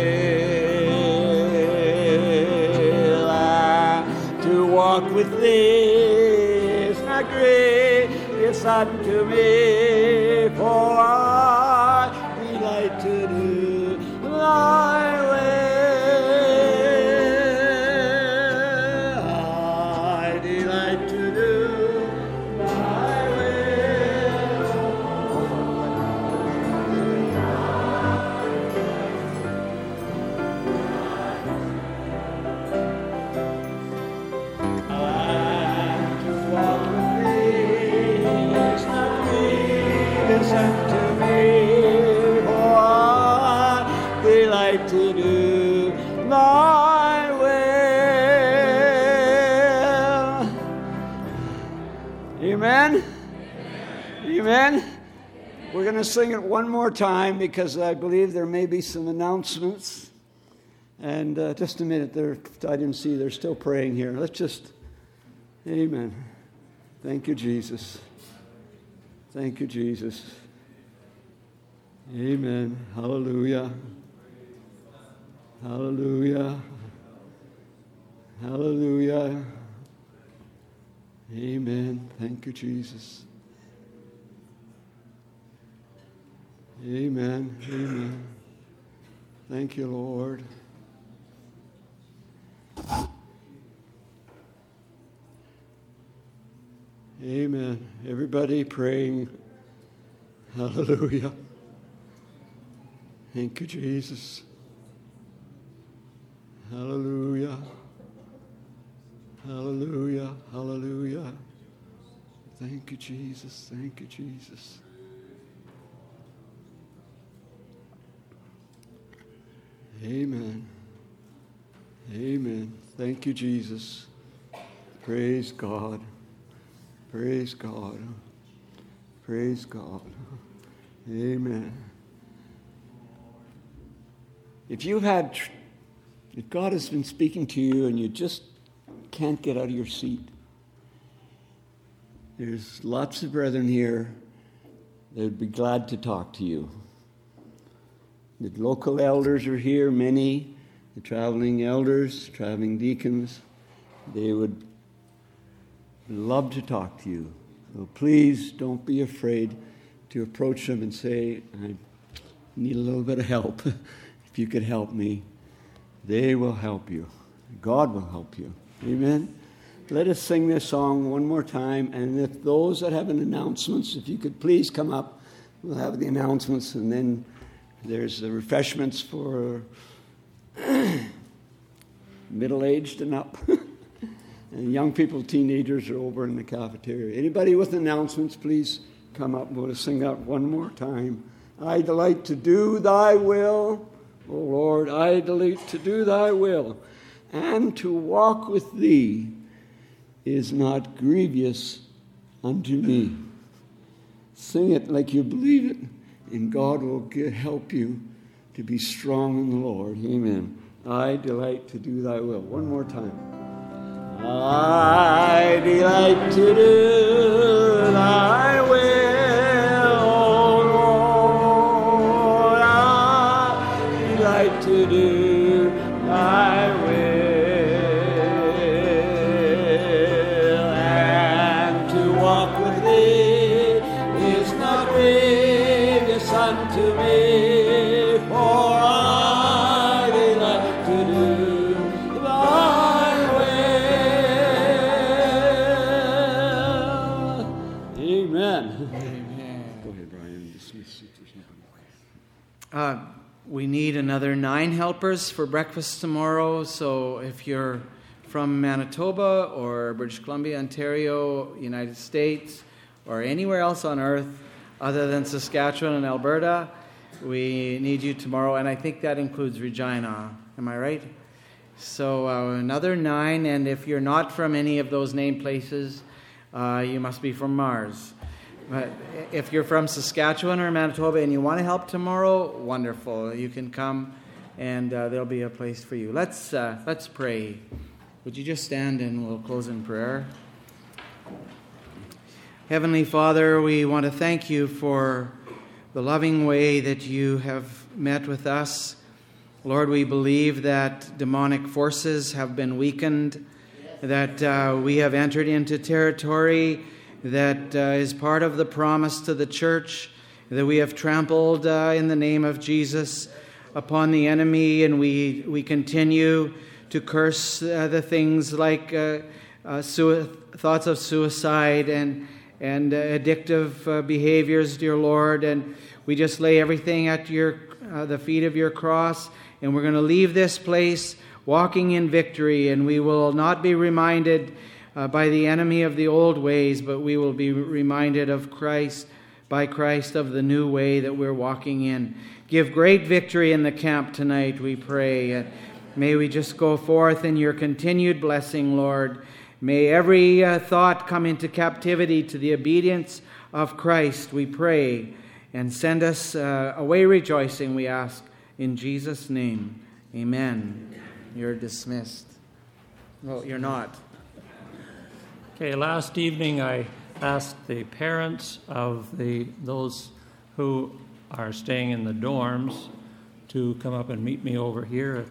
Walk with thee is not grievous unto me, for I delight to do thy will. I delight to do thy unto me, for I delight to do thy will. Amen? Amen? We're going to sing it one more time because I believe there may be some announcements. And just a minute, I didn't see, they're still praying here. Let's just, amen. Thank you, Jesus. Thank you, Jesus. Amen. Hallelujah. Hallelujah. Hallelujah. Amen. Thank you, Jesus. Amen. Amen. Thank you, Lord. Amen. Everybody praying. Hallelujah. Thank you, Jesus. Hallelujah. Hallelujah. Hallelujah. Thank you, Jesus. Thank you, Jesus. Amen. Amen. Thank you, Jesus. Praise God. Praise God. Praise God. Amen. If God has been speaking to you and you just can't get out of your seat, there's lots of brethren here that would be glad to talk to you. The local elders are here, many, the traveling elders, traveling deacons. They would love to talk to you. So please don't be afraid to approach them and say, I need a little bit of help. If you could help me, they will help you. God will help you. Amen? Let us sing this song one more time. And if those that have announcements, if you could please come up, we'll have the announcements. And then there's the refreshments for middle-aged and up. And young people, teenagers are over in the cafeteria. Anybody with announcements, please come up. We'll sing that one more time. I delight to do thy will, O Lord. I delight to do thy will. And to walk with thee is not grievous unto me. Sing it like you believe it, and God will help you to be strong in the Lord. Amen. I delight to do thy will. One more time. I delight to do thy will, O Lord. I delight to do unto me, for I delight to do thy will. Amen. Go ahead, Brian. Dismiss it. We need another 9 helpers for breakfast tomorrow, so if you're from Manitoba or British Columbia, Ontario, United States, or anywhere else on earth other than Saskatchewan and Alberta, we need you tomorrow, and I think that includes Regina. Am I right? So another 9, and if you're not from any of those named places, you must be from Mars. But if you're from Saskatchewan or Manitoba and you want to help tomorrow, wonderful. You can come, and there'll be a place for you. Let's pray. Would you just stand and we'll close in prayer? Heavenly Father, we want to thank you for the loving way that you have met with us. Lord, we believe that demonic forces have been weakened, that we have entered into territory that is part of the promise to the church, that we have trampled in the name of Jesus upon the enemy, and we continue to curse the things like thoughts of suicide and addictive behaviors, dear Lord, and we just lay everything at the feet of your cross, and we're going to leave this place walking in victory, and we will not be reminded by the enemy of the old ways, but we will be reminded of Christ, by Christ, of the new way that we're walking in. Give great victory in the camp tonight, we pray. May we just go forth in your continued blessing, Lord. May every thought come into captivity to the obedience of Christ, we pray. And send us away rejoicing, we ask, in Jesus' name. Amen. You're dismissed. Well, you're not. Okay, last evening I asked the parents of those who are staying in the dorms to come up and meet me over here at